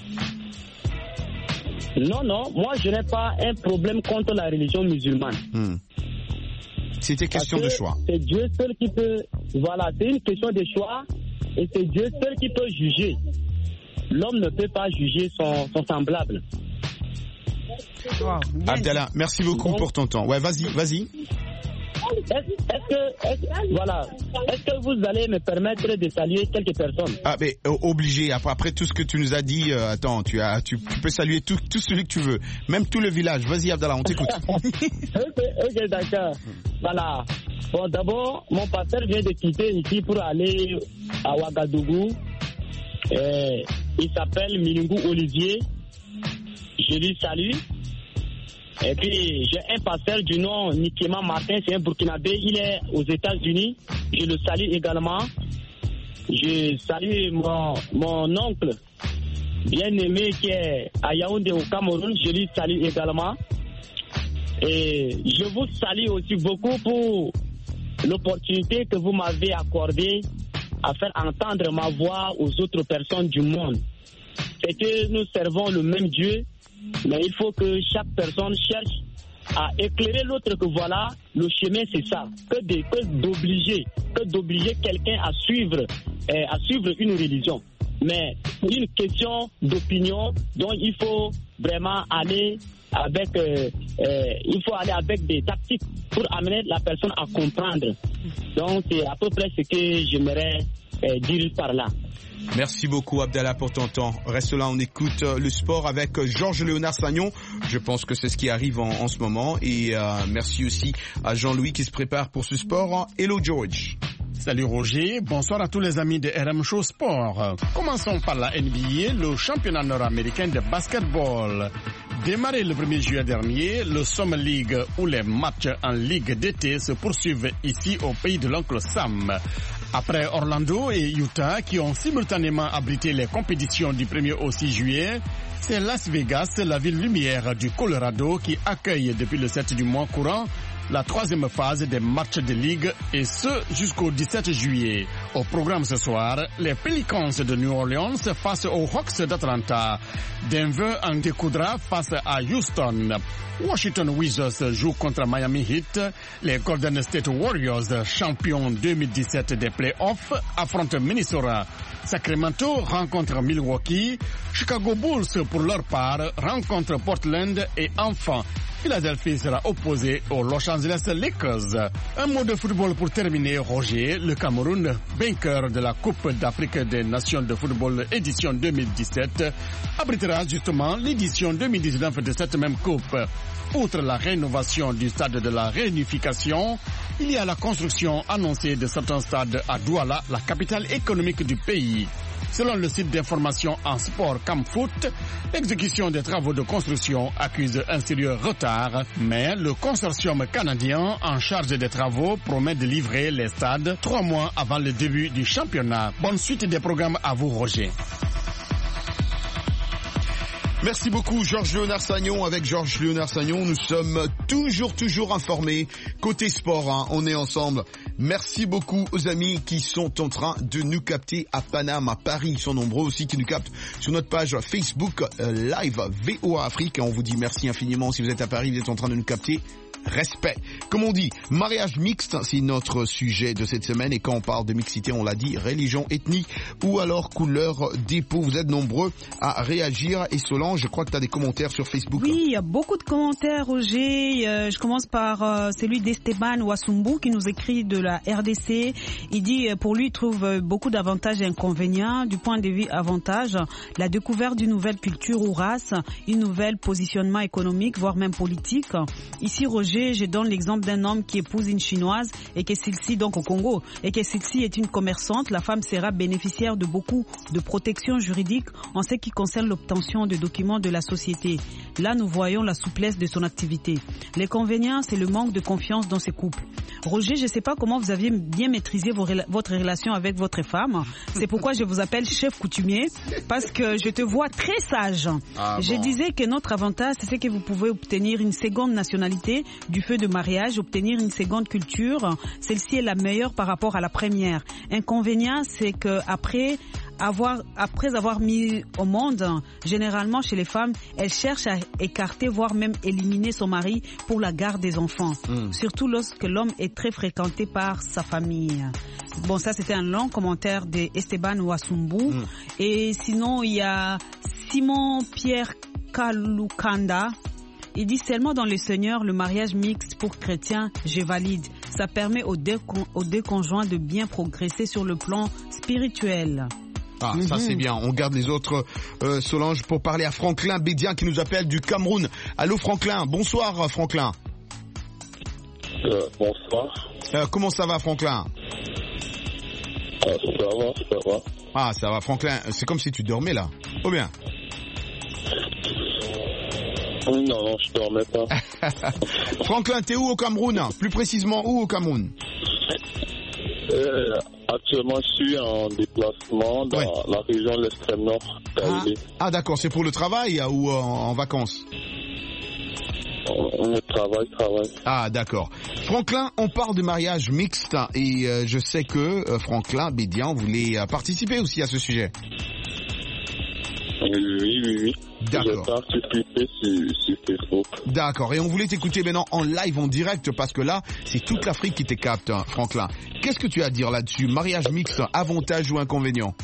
Non, non, moi je n'ai pas un problème contre la religion musulmane. Hmm. C'était question de choix. C'est Dieu seul qui peut, voilà, c'est une question de choix et c'est Dieu seul qui peut juger. l'homme ne peut pas juger son, son semblable. Wow. Abdallah, merci beaucoup pour ton temps. Ouais, vas-y, vas-y. Est-ce, est-ce que, est-ce, voilà, est-ce que vous allez me permettre de saluer quelques personnes? Ah, mais euh, obligé. Après, après tout ce que tu nous as dit, euh, attends, tu as, tu, tu peux saluer tout, tout celui que tu veux, même tout le village. Vas-y, Abdallah, on t'écoute. ok, ok, d'accord. Voilà. Bon, d'abord, mon pasteur vient de quitter ici pour aller à Ouagadougou. Euh, il s'appelle Milungu Olivier. Je lui salue. Et puis, j'ai un pasteur du nom Nikema Martin, c'est un Burkinabé, il est aux États-Unis. Je le salue également. Je salue mon, mon oncle bien-aimé qui est à Yaoundé au Cameroun, je lui salue également. Et je vous salue aussi beaucoup pour l'opportunité que vous m'avez accordée à faire entendre ma voix aux autres personnes du monde. C'est que nous servons le même Dieu. Mais il faut que chaque personne cherche à éclairer l'autre que voilà, le chemin c'est ça. Que, de, que d'obliger, que d'obliger quelqu'un à suivre, euh, à suivre une religion. Mais c'est une question d'opinion dont il faut vraiment aller avec, euh, euh, il faut aller avec des tactiques pour amener la personne à comprendre. Donc c'est à peu près ce que j'aimerais euh, dire par là. Merci beaucoup Abdallah pour ton temps. Reste là, on écoute euh, le sport avec euh, Georges Léonard Sagnon. Je pense que c'est ce qui arrive en, en ce moment. Et euh, merci aussi à Jean-Louis qui se prépare pour ce sport. Hello George. Salut Roger, bonsoir à tous les amis de R M Show Sport. Commençons par la N B A, le championnat nord-américain de basketball. Démarré le premier juillet dernier, le Summer League où les matchs en Ligue d'été se poursuivent ici au pays de l'oncle Sam. Après Orlando et Utah qui ont simultanément abrité les compétitions du premier au six juillet, c'est Las Vegas, la ville lumière du Colorado, qui accueille depuis le sept du mois courant la troisième phase des matchs de ligue, et ce jusqu'au dix-sept juillet. Au programme ce soir, les Pelicans de New Orleans face aux Hawks d'Atlanta. Denver en découdra face à Houston. Washington Wizards joue contre Miami Heat. Les Golden State Warriors, champions deux mille dix-sept des playoffs, affrontent Minnesota. Sacramento rencontre Milwaukee. Chicago Bulls, pour leur part, rencontre Portland. Et enfin, Philadelphie sera opposé aux Los Angeles Lakers. Un mot de football pour terminer, Roger. Le Cameroun, vainqueur de la Coupe d'Afrique des Nations de football édition deux mille dix-sept, abritera justement l'édition deux mille dix-neuf de cette même coupe. Outre la rénovation du stade de la réunification, il y a la construction annoncée de certains stades à Douala, la capitale économique du pays. Selon le site d'information en sport Camfoot, l'exécution des travaux de construction accuse un sérieux retard, mais le consortium canadien en charge des travaux promet de livrer les stades trois mois avant le début du championnat. Bonne suite des programmes à vous, Roger. Merci beaucoup Georges Léonard Sagnon. Avec Georges Léonard Sagnon, nous sommes toujours, toujours informés. Côté sport, hein, on est ensemble. Merci beaucoup aux amis qui sont en train de nous capter à Paname, à Paris. Ils sont nombreux aussi qui nous captent sur notre page Facebook euh, Live V O A Afrique. Et on vous dit merci infiniment. Si vous êtes à Paris, vous êtes en train de nous capter. Respect. Comme on dit, mariage mixte, c'est notre sujet de cette semaine. Et quand on parle de mixité, on l'a dit, religion, ethnie ou alors couleur des peaux. Vous êtes nombreux à réagir. Et Solange, je crois que tu as des commentaires sur Facebook. Oui, il y a beaucoup de commentaires, Roger. Euh, je commence par euh, celui d'Esteban Wasumbu qui nous écrit de la R D C. Il dit, euh, pour lui, il trouve euh, beaucoup d'avantages et inconvénients. Du point de vue avantage, la découverte d'une nouvelle culture ou race, une nouvelle positionnement économique, voire même politique. Ici, Roger, je donne l'exemple d'un homme qui épouse une chinoise et que celle-ci, donc au Congo, et que celle-ci est une commerçante. La femme sera bénéficiaire de beaucoup de protections juridiques en ce qui concerne l'obtention de documents de la société. Là, nous voyons la souplesse de son activité. L'inconvénient, c'est le manque de confiance dans ces couples. Roger, je ne sais pas comment vous aviez bien maîtrisé vos, votre relation avec votre femme. C'est pourquoi je vous appelle chef coutumier, parce que je te vois très sage. Ah, je bon. disais que notre avantage, c'est que vous pouvez obtenir une seconde nationalité du feu de mariage, obtenir une seconde culture. Celle-ci est la meilleure par rapport à la première. Inconvénient, c'est que après avoir, après avoir mis au monde, généralement chez les femmes, elles cherchent à écarter, voire même éliminer son mari pour la garde des enfants. Mm. Surtout lorsque l'homme est très fréquenté par sa famille. Bon, ça c'était un long commentaire d'Esteban Ouassumbu. Mm. Et sinon, il y a Simon Pierre Kalukanda. Il dit seulement dans le Seigneur, le mariage mixte pour chrétiens, je valide. Ça permet aux deux, con, aux deux conjoints de bien progresser sur le plan spirituel. Ah, mm-hmm. Ça c'est bien. On garde les autres, euh, Solange, pour parler à Franklin Bédia qui nous appelle du Cameroun. Allô Franklin, bonsoir Franklin. Euh, bonsoir. Euh, comment ça va Franklin? Ah, ça va, ça va. Ah, ça va Franklin, c'est comme si tu dormais là. Oh bien. Non, non, je dormais pas. Franklin, t'es où au Cameroun? Plus précisément, où au Cameroun? euh, Actuellement, je suis en déplacement dans ouais. la région de l'extrême nord. Ah, ah d'accord, c'est pour le travail ou en, en vacances? Le travail, travail. Ah d'accord. Franklin, on parle de mariage mixte et euh, je sais que euh, Franklin Bédian voulait euh, participer aussi à ce sujet. Oui, oui, oui. D'accord. J'ai participé sur, sur Facebook. D'accord. Et on voulait t'écouter maintenant en live, en direct, parce que là, c'est toute l'Afrique qui te capte, hein, Franklin. Qu'est-ce que tu as à dire là-dessus? Mariage mixte, avantage ou inconvénient?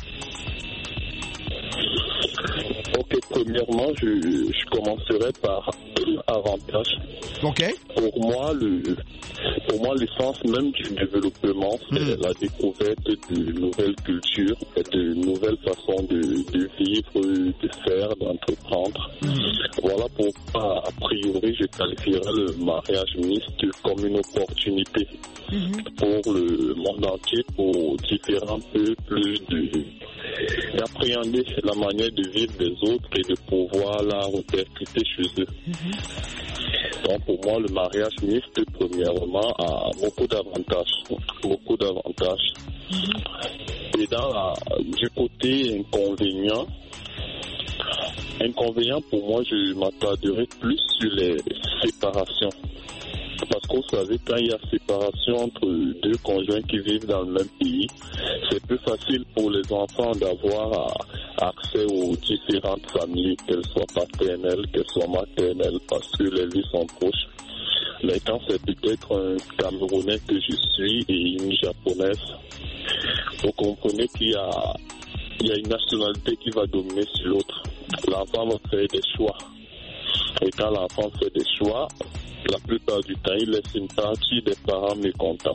Ok, premièrement, je, je commencerai par avantage. Ok. Pour moi, le, pour moi, l'essence même du développement, c'est mmh. la découverte de nouvelles cultures, de nouvelles façons de, de vivre, de faire, d'entreprendre. Mmh. Voilà pourquoi, a priori, je qualifierais le mariage mixte comme une opportunité mmh. pour le monde entier, pour différents peuples, de, d'appréhender la manière de vivre des autres et de pouvoir la répercuter chez eux. Mmh. Donc pour moi, le mariage mixte, premièrement, a beaucoup d'avantages. Beaucoup d'avantages. Mmh. Et dans la, du côté inconvénient, inconvénient pour moi, je m'attarderai plus sur les séparations. Parce que vous savez, quand il y a séparation entre deux conjoints qui vivent dans le même pays, c'est plus facile pour les enfants d'avoir accès aux différentes familles, qu'elles soient paternelles, qu'elles soient maternelles, parce que les vies sont proches. Mais quand c'est peut-être un Camerounais que je suis et une Japonaise, vous comprenez qu'il y a, il y a une nationalité qui va dominer sur l'autre. L'enfant va faire des choix. Et quand l'enfant fait des choix, la plupart du temps, il laisse une partie des parents mécontents.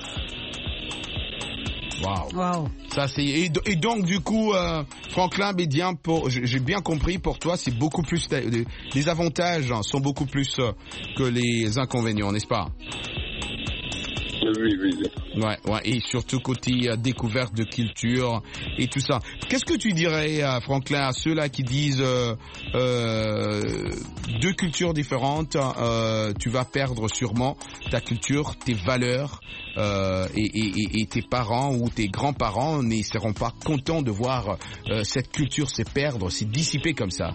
Waouh. Wow. Ça c'est et, et donc du coup, euh, Franklin Bédian, pour j'ai bien compris pour toi, c'est beaucoup plus les, les avantages hein, sont beaucoup plus euh, que les inconvénients, n'est-ce pas? Oui, oui, oui. Ouais, ouais, et surtout côté euh, découverte de culture et tout ça. Qu'est-ce que tu dirais, euh, Franklin, à ceux-là qui disent euh, euh, deux cultures différentes, euh, tu vas perdre sûrement ta culture, tes valeurs, euh, et, et, et tes parents ou tes grands-parents ne seront pas contents de voir euh, cette culture se perdre, se dissiper comme ça.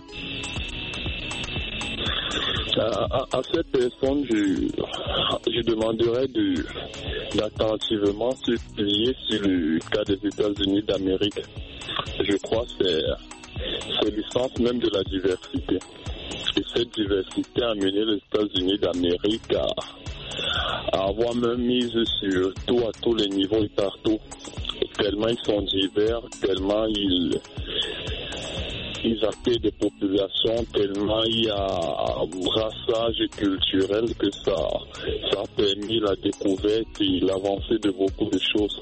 À, à cette personne, je, je demanderais de, d'attentivement se plier sur le cas des États-Unis d'Amérique. Je crois que c'est, c'est l'essence même de la diversité. Et cette diversité a mené les États-Unis d'Amérique à, à avoir même mise sur tout à tous les niveaux et partout. Tellement ils sont divers, tellement ils... ils accueillent des populations, tellement il y a un brassage culturel que ça, ça a permis la découverte et l'avancée de beaucoup de choses.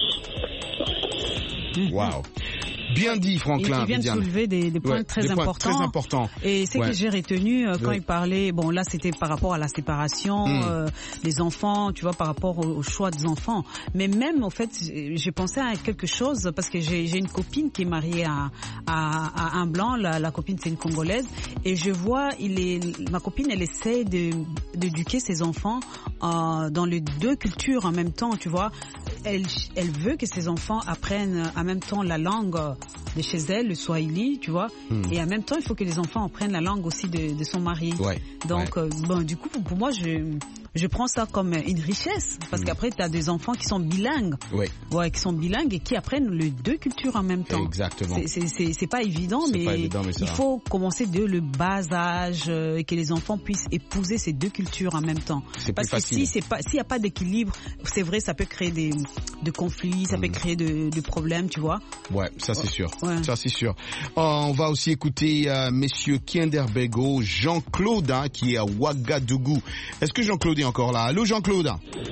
Waouh! Bien dit, Franklin. Il vient de soulever des, des points, ouais, très, des importants. points très importants. Et c'est ouais. que j'ai retenu euh, quand ouais. il parlait, bon là c'était par rapport à la séparation, mm. euh, les enfants, tu vois, par rapport au, au choix des enfants. Mais même, au fait, j'ai pensé à quelque chose, parce que j'ai, j'ai une copine qui est mariée à, à, à un blanc, la, la copine c'est une Congolaise, et je vois, il est, ma copine elle essaie de, d'éduquer ses enfants euh, dans les deux cultures en même temps, tu vois. Elle, elle veut que ses enfants apprennent en même temps la langue de chez elle, le Swahili, tu vois, hmm. et en même temps, il faut que les enfants apprennent la langue aussi de, de son mari. Ouais. Donc, ouais. Euh, bon, du coup, pour, pour moi, je, je prends ça comme une richesse parce mmh. qu'après tu as des enfants qui sont bilingues, oui. ouais, qui sont bilingues et qui apprennent les deux cultures en même temps. Exactement. C'est, c'est, c'est, c'est pas évident, c'est mais, pas évident, mais il faut commencer dès le bas âge euh, et que les enfants puissent épouser ces deux cultures en même temps. C'est parce plus que facile. si c'est pas, s'il n'y a pas d'équilibre, c'est vrai, ça peut créer des, des conflits, ça mmh. peut créer de, de problèmes, tu vois. Ouais, ça c'est sûr. Ouais. Ça c'est sûr. On va aussi écouter euh, Monsieur Kienderbego, Jean-Claude, hein, qui est à Ouagadougou. Est-ce que Jean-Claude est encore là? Allô Jean-Claude?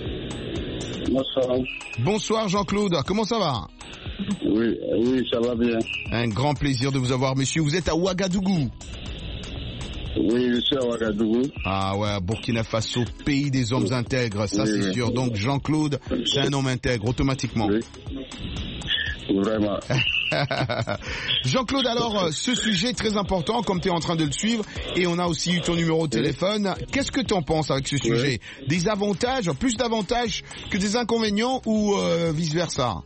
Bonsoir. Bonsoir Jean-Claude, comment ça va? Oui, oui, ça va bien. Un grand plaisir de vous avoir, monsieur. Vous êtes à Ouagadougou? Oui, je suis à Ouagadougou. Ah ouais, Burkina Faso, pays des hommes intègres, ça oui, c'est oui. sûr. Donc Jean-Claude, c'est un homme intègre, automatiquement. Oui. Vraiment. Jean-Claude, alors, ce sujet est très important, comme tu es en train de le suivre, et on a aussi eu ton numéro de téléphone. Qu'est-ce que tu en penses avec ce sujet? Oui. Des avantages, plus d'avantages que des inconvénients, ou euh, vice-versa?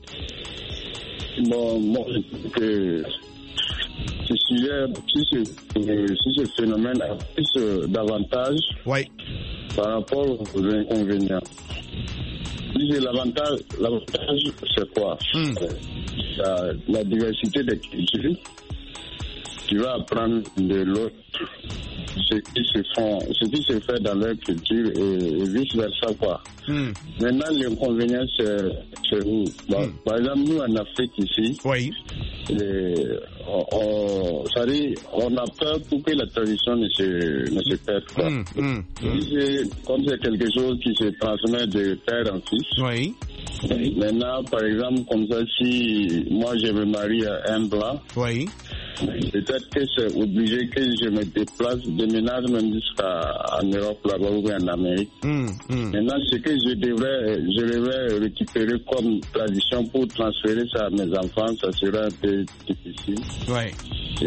Bon, bon, que ce sujet, si ce, si ce phénomène a plus d'avantages oui. par rapport aux inconvénients. Si c'est l'avantage, l'avantage, c'est quoi? Mm. La, la diversité des cultures. Tu vas apprendre de l'autre ce qui se font, ce qui se fait dans leur culture et, et vice versa quoi. Mm. Maintenant l'inconvénient c'est, c'est où? Bon, mm. Par exemple nous en Afrique ici, oui. Et, on, on, ça dit, on a peur pour que la tradition ne se, ne se perde quoi. Mm. Mm. Si c'est, comme c'est quelque chose qui se transmet de père en fils. Oui. Maintenant par exemple comme ça si moi je me marie à un blanc. Oui. Peut-être que c'est obligé que je me déplace, déménage même jusqu'à en Europe là-bas ou en Amérique. Mmh, mmh. Maintenant, ce que je devrais, je devrais récupérer comme tradition pour transférer ça à mes enfants, ça sera un peu difficile. Ouais. Et,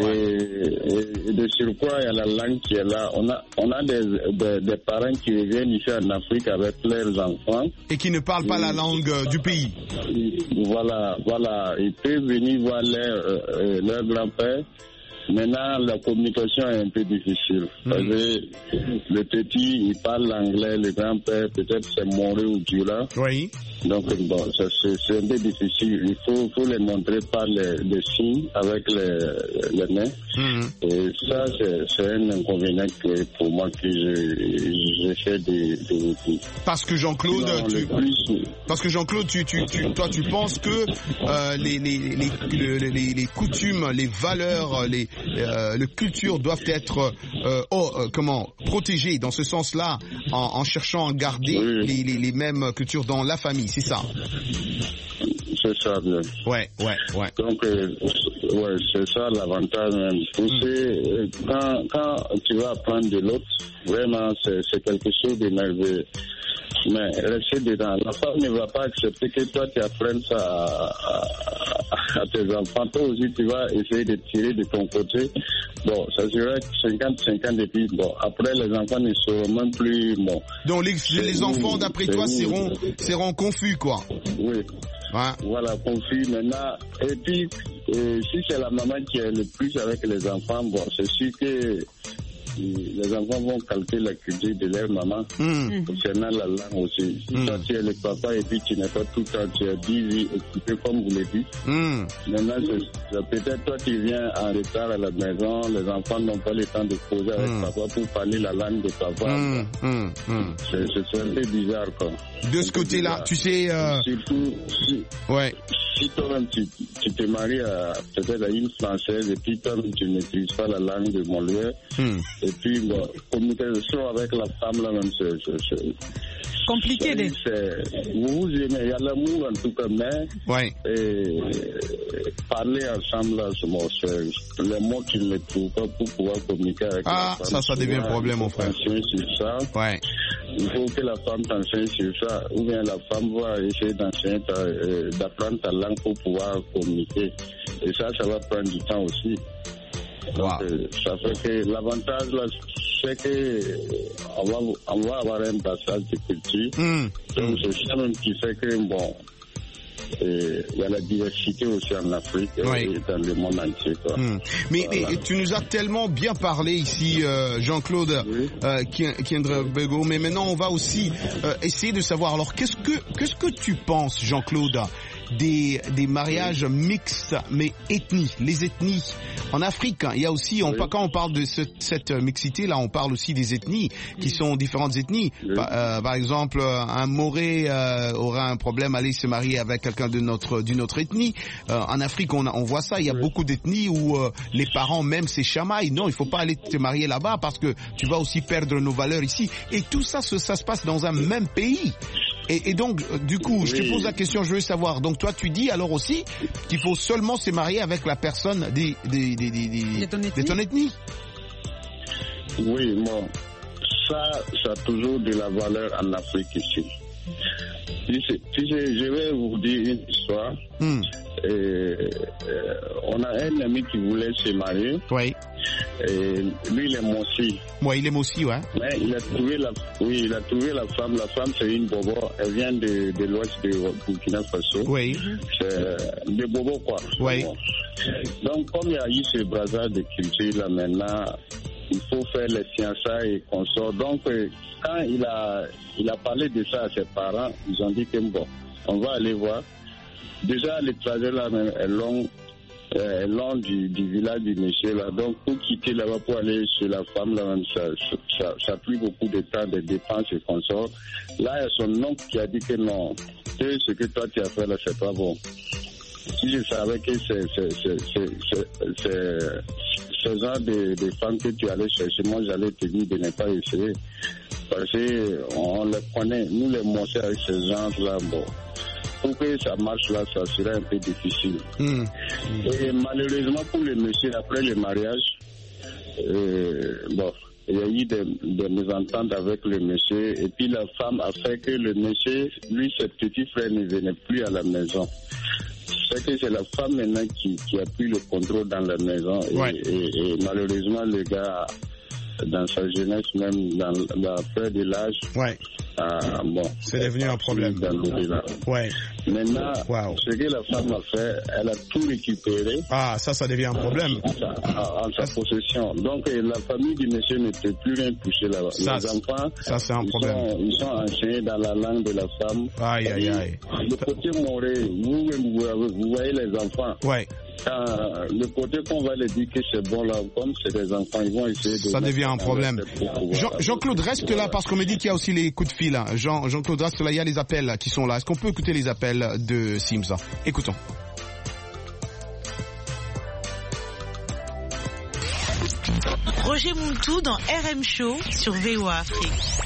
et, et de surcroît, il y a la langue qui est là. On a, on a des, des, des parents qui reviennent ici en Afrique avec leurs enfants. Et qui ne parlent pas et, la langue euh, du pays. Voilà, voilà. Ils peuvent venir voir leur, euh, leur grand-père. Maintenant, la communication est un peu difficile. Mmh. Parce que le petit, il parle l'anglais, le grand-père, peut-être c'est Moré ou Dula. Oui. Donc, bon, ça, c'est, c'est un peu difficile. Il faut, faut les montrer par les, les signes avec les, les mains. Mmh. Et ça, c'est, c'est un inconvénient que, pour moi que je, j'essaie de, de, de... Parce que Jean-Claude, non, tu... plus... parce que Jean-Claude, tu, tu, tu, toi, tu penses que euh, les, les, les, les, les, les coutumes, les valeurs, les Euh, les cultures doivent être euh, oh, euh, comment protégées dans ce sens-là en, en cherchant à garder oui. les, les, les mêmes cultures dans la famille, c'est ça? C'est ça, bien. Ouais, ouais, ouais. Donc, euh, ouais, c'est ça l'avantage même. Tu sais, mm. quand, quand tu vas apprendre de l'autre, vraiment, c'est, c'est quelque chose de merveilleux. Mais rester dedans. La femme ne va pas accepter que toi tu apprennes ça à, à, à tes enfants. Toi aussi tu vas essayer de tirer de ton côté. Bon, ça sera cinquante cinquante et puis bon, après les enfants ne seront même plus bon. Donc les, les enfants d'après toi seront, seront confus quoi. Oui. Ouais. Voilà, confus maintenant. Et puis, euh, si c'est la maman qui est le plus avec les enfants, bon, c'est sûr que les enfants vont calquer la culture de leur maman mmh. concernant la langue aussi. Si mmh. toi tu es le papa et puis tu n'es pas tout le temps, tu as dix vies occupées comme vous l'avez dit. Mmh. Maintenant, c'est, peut-être toi tu viens en retard à la maison, les enfants n'ont pas le temps de poser avec mmh. papa pour parler la langue de papa. Mmh. Mmh. Mmh. C'est, c'est un peu bizarre quoi. De ce côté-là, tu sais... Euh... Surtout si, ouais. si toi-même tu, tu te maries à, peut-être à une Française et puis toi-même tu ne maîtrises pas la langue de Molière, mmh. et puis bon, communication avec la femme là même c'est... c'est, c'est compliqué de... c'est, vous vous aimez, il y a l'amour en tout cas, mais ouais. et, parler ensemble là, c'est, bon, c'est les mots qu'ils ne trouvent pas pour pouvoir communiquer avec ah, la femme. Ça, ça devient un problème mon frère. Sur ça. Ouais. Il faut que la femme t'enseigne sur ça, ou bien la femme va essayer d'enseigner ta, euh, d'apprendre ta langue pour pouvoir communiquer. Et ça, ça va prendre du temps aussi. Wow. Donc, euh, ça fait que l'avantage là, c'est que euh, on va, on va avoir un passage de culture. Mm. Donc, c'est ça même qui fait que, bon, il y a la diversité aussi en Afrique oui. et dans le monde entier. Quoi. Mmh. Mais, voilà. mais tu nous as tellement bien parlé ici, euh, Jean-Claude oui. euh, Kiendrebego, mais maintenant on va aussi euh, essayer de savoir, alors qu'est-ce que, qu'est-ce que tu penses, Jean-Claude, des, des mariages mixtes, mais ethnies, les ethnies en Afrique, hein, il y a aussi, on, oui. quand on parle de ce, cette mixité-là, on parle aussi des ethnies, qui sont différentes ethnies. Oui. Par, euh, par exemple, un Moré euh, aura un problème à aller se marier avec quelqu'un de notre, d'une autre ethnie. Euh, en Afrique, on, on voit ça, il y a oui. beaucoup d'ethnies où euh, les parents même se chamaillent. Non, il faut pas aller te marier là-bas parce que tu vas aussi perdre nos valeurs ici. Et tout ça, ça, ça se passe dans un même pays. Et, et donc, du coup, oui. je te pose la question, je veux savoir. Donc, toi, tu dis alors aussi qu'il faut seulement se marier avec la personne des, des, des, des, des, de, ton de ton ethnie. Oui, bon, ça, ça a toujours de la valeur en Afrique ici. Si, si je, je vais vous dire une histoire. Hmm. Et, euh, on a un ami qui voulait se marier. Oui. Et lui, il est Mossi. Oui, il est Mossi, ouais. Mais il a trouvé la, oui, il a trouvé la femme. La femme, c'est une bobo. Elle vient de, de l'ouest de Burkina Faso. Oui. C'est des bobos, quoi. Oui. Donc, comme il y a eu ce brassage de culture, là, maintenant, il faut faire les fiançailles et consorts. Donc, quand il a, il a parlé de ça à ses parents, ils ont dit que bon, on va aller voir. Déjà, le trajet là même est long, est long du, du village du monsieur là. Donc, pour quitter là-bas, pour aller chez la femme là même, ça, ça, ça a pris beaucoup de temps, de dépenses et consorts. Là, il y a son oncle qui a dit que non, que ce que toi tu as fait là, c'est pas bon. Si je savais que c'est, c'est, c'est, c'est, c'est, c'est ce genre de, de femmes que tu allais chercher, moi j'allais te dire de ne pas essayer. Parce qu'on les connaît, nous les montrer avec ces gens-là, bon. Pour que ça marche là, ça serait un peu difficile. Mmh. Et malheureusement pour le monsieur, après le mariage, euh, bon, il y a eu des, des mésententes avec le monsieur. Et puis la femme a fait que le monsieur, lui, ses petits frères ne venaient plus à la maison. C'est que c'est la femme maintenant qui, qui a pris le contrôle dans la maison. Ouais. Et, et, et malheureusement, le gars, dans sa jeunesse, même dans la peur de l'âge, ouais. ah, bon, c'est devenu un problème. Ouais. Maintenant, wow. ce que la femme a fait, elle a tout récupéré. Ah, ça, ça devient un problème. En sa, en sa possession. Donc, la famille du monsieur ne peut plus rien toucher là-bas. Ça, les enfants, ça, c'est un ils problème. Sont, ils sont enseignés dans la langue de la femme. Aïe, aïe, aïe. Le côté moré, vous, vous, vous voyez les enfants. Ouais. Euh, le côté qu'on va leur dire que c'est bon là, comme c'est des enfants, ils vont essayer de... Ça devient un problème. Jean, Jean-Claude, reste là parce qu'on me dit qu'il y a aussi les coups de fil. Jean, Jean-Claude, reste là, il y a les appels qui sont là. Est-ce qu'on peut écouter les appels de Simza? Écoutons. Roger Muntu dans R M Show sur V O A Afrique.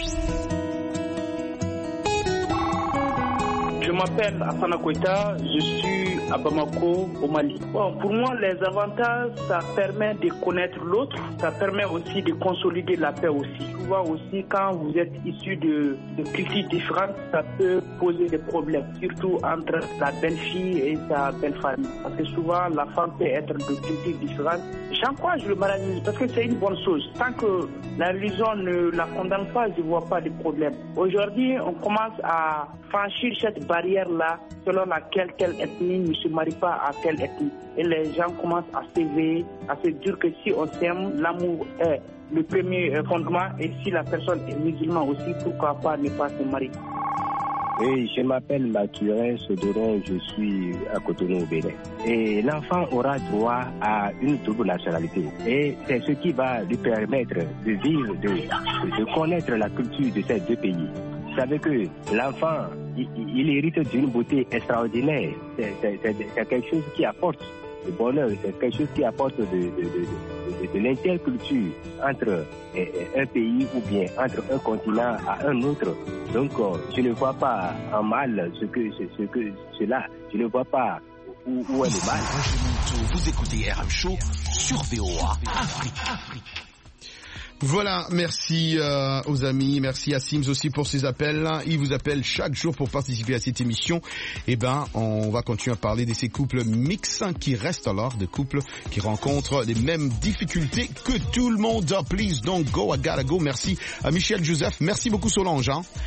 Je m'appelle Afana Koita, je suis à Bamako, au Mali. Bon, pour moi, les avantages, ça permet de connaître l'autre, ça permet aussi de consolider la paix aussi. Souvent aussi, quand vous êtes issu de, de cultures différentes, ça peut poser des problèmes, surtout entre la belle-fille et sa belle-famille. Parce que souvent, la femme peut être de cultures différentes. J'encourage le mariage parce que c'est une bonne chose. Tant que la religion ne la condamne pas, je ne vois pas de problème. Aujourd'hui, on commence à franchir cette barrière-là selon laquelle telle ethnie ne se marie pas à telle ethnie. Et les gens commencent à s'éveiller, à se dire que si on s'aime, l'amour est le premier fondement. Et si la personne est musulmane aussi, pourquoi pas ne pas se marier? Oui, je m'appelle Mathurin Sodoron, je suis à Cotonou au Bénin. Et l'enfant aura droit à une double nationalité. Et c'est ce qui va lui permettre de vivre, de, de connaître la culture de ces deux pays. Vous savez que l'enfant, il, il hérite d'une beauté extraordinaire. C'est, c'est, c'est, c'est quelque chose qui apporte le bonheur, c'est quelque chose qui apporte de, de, de, de, de, de l'interculture entre un pays ou bien entre un continent à un autre. Donc, je ne vois pas en mal ce que, ce, ce que cela, je ne vois pas où, où est le mal. Vous écoutez R M Show sur V O A Afrique. Voilà, merci euh, aux amis, merci à Sims aussi pour ses appels. Il vous appelle chaque jour pour participer à cette émission. Eh ben, on va continuer à parler de ces couples mixtes qui restent alors, des couples qui rencontrent les mêmes difficultés que tout le monde. Please don't go, I gotta go. Merci à Michel Joseph, merci beaucoup Solange. Hein.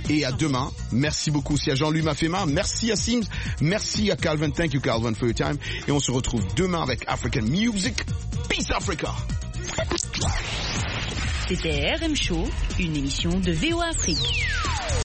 et à demain. Merci beaucoup aussi à Jean-Louis Mafema. Merci à Sims. Merci à Calvin. Thank you, Calvin, for your time. Et on se retrouve demain avec African Music. Peace Africa. C'était R M Show, une émission de V O A Afrique.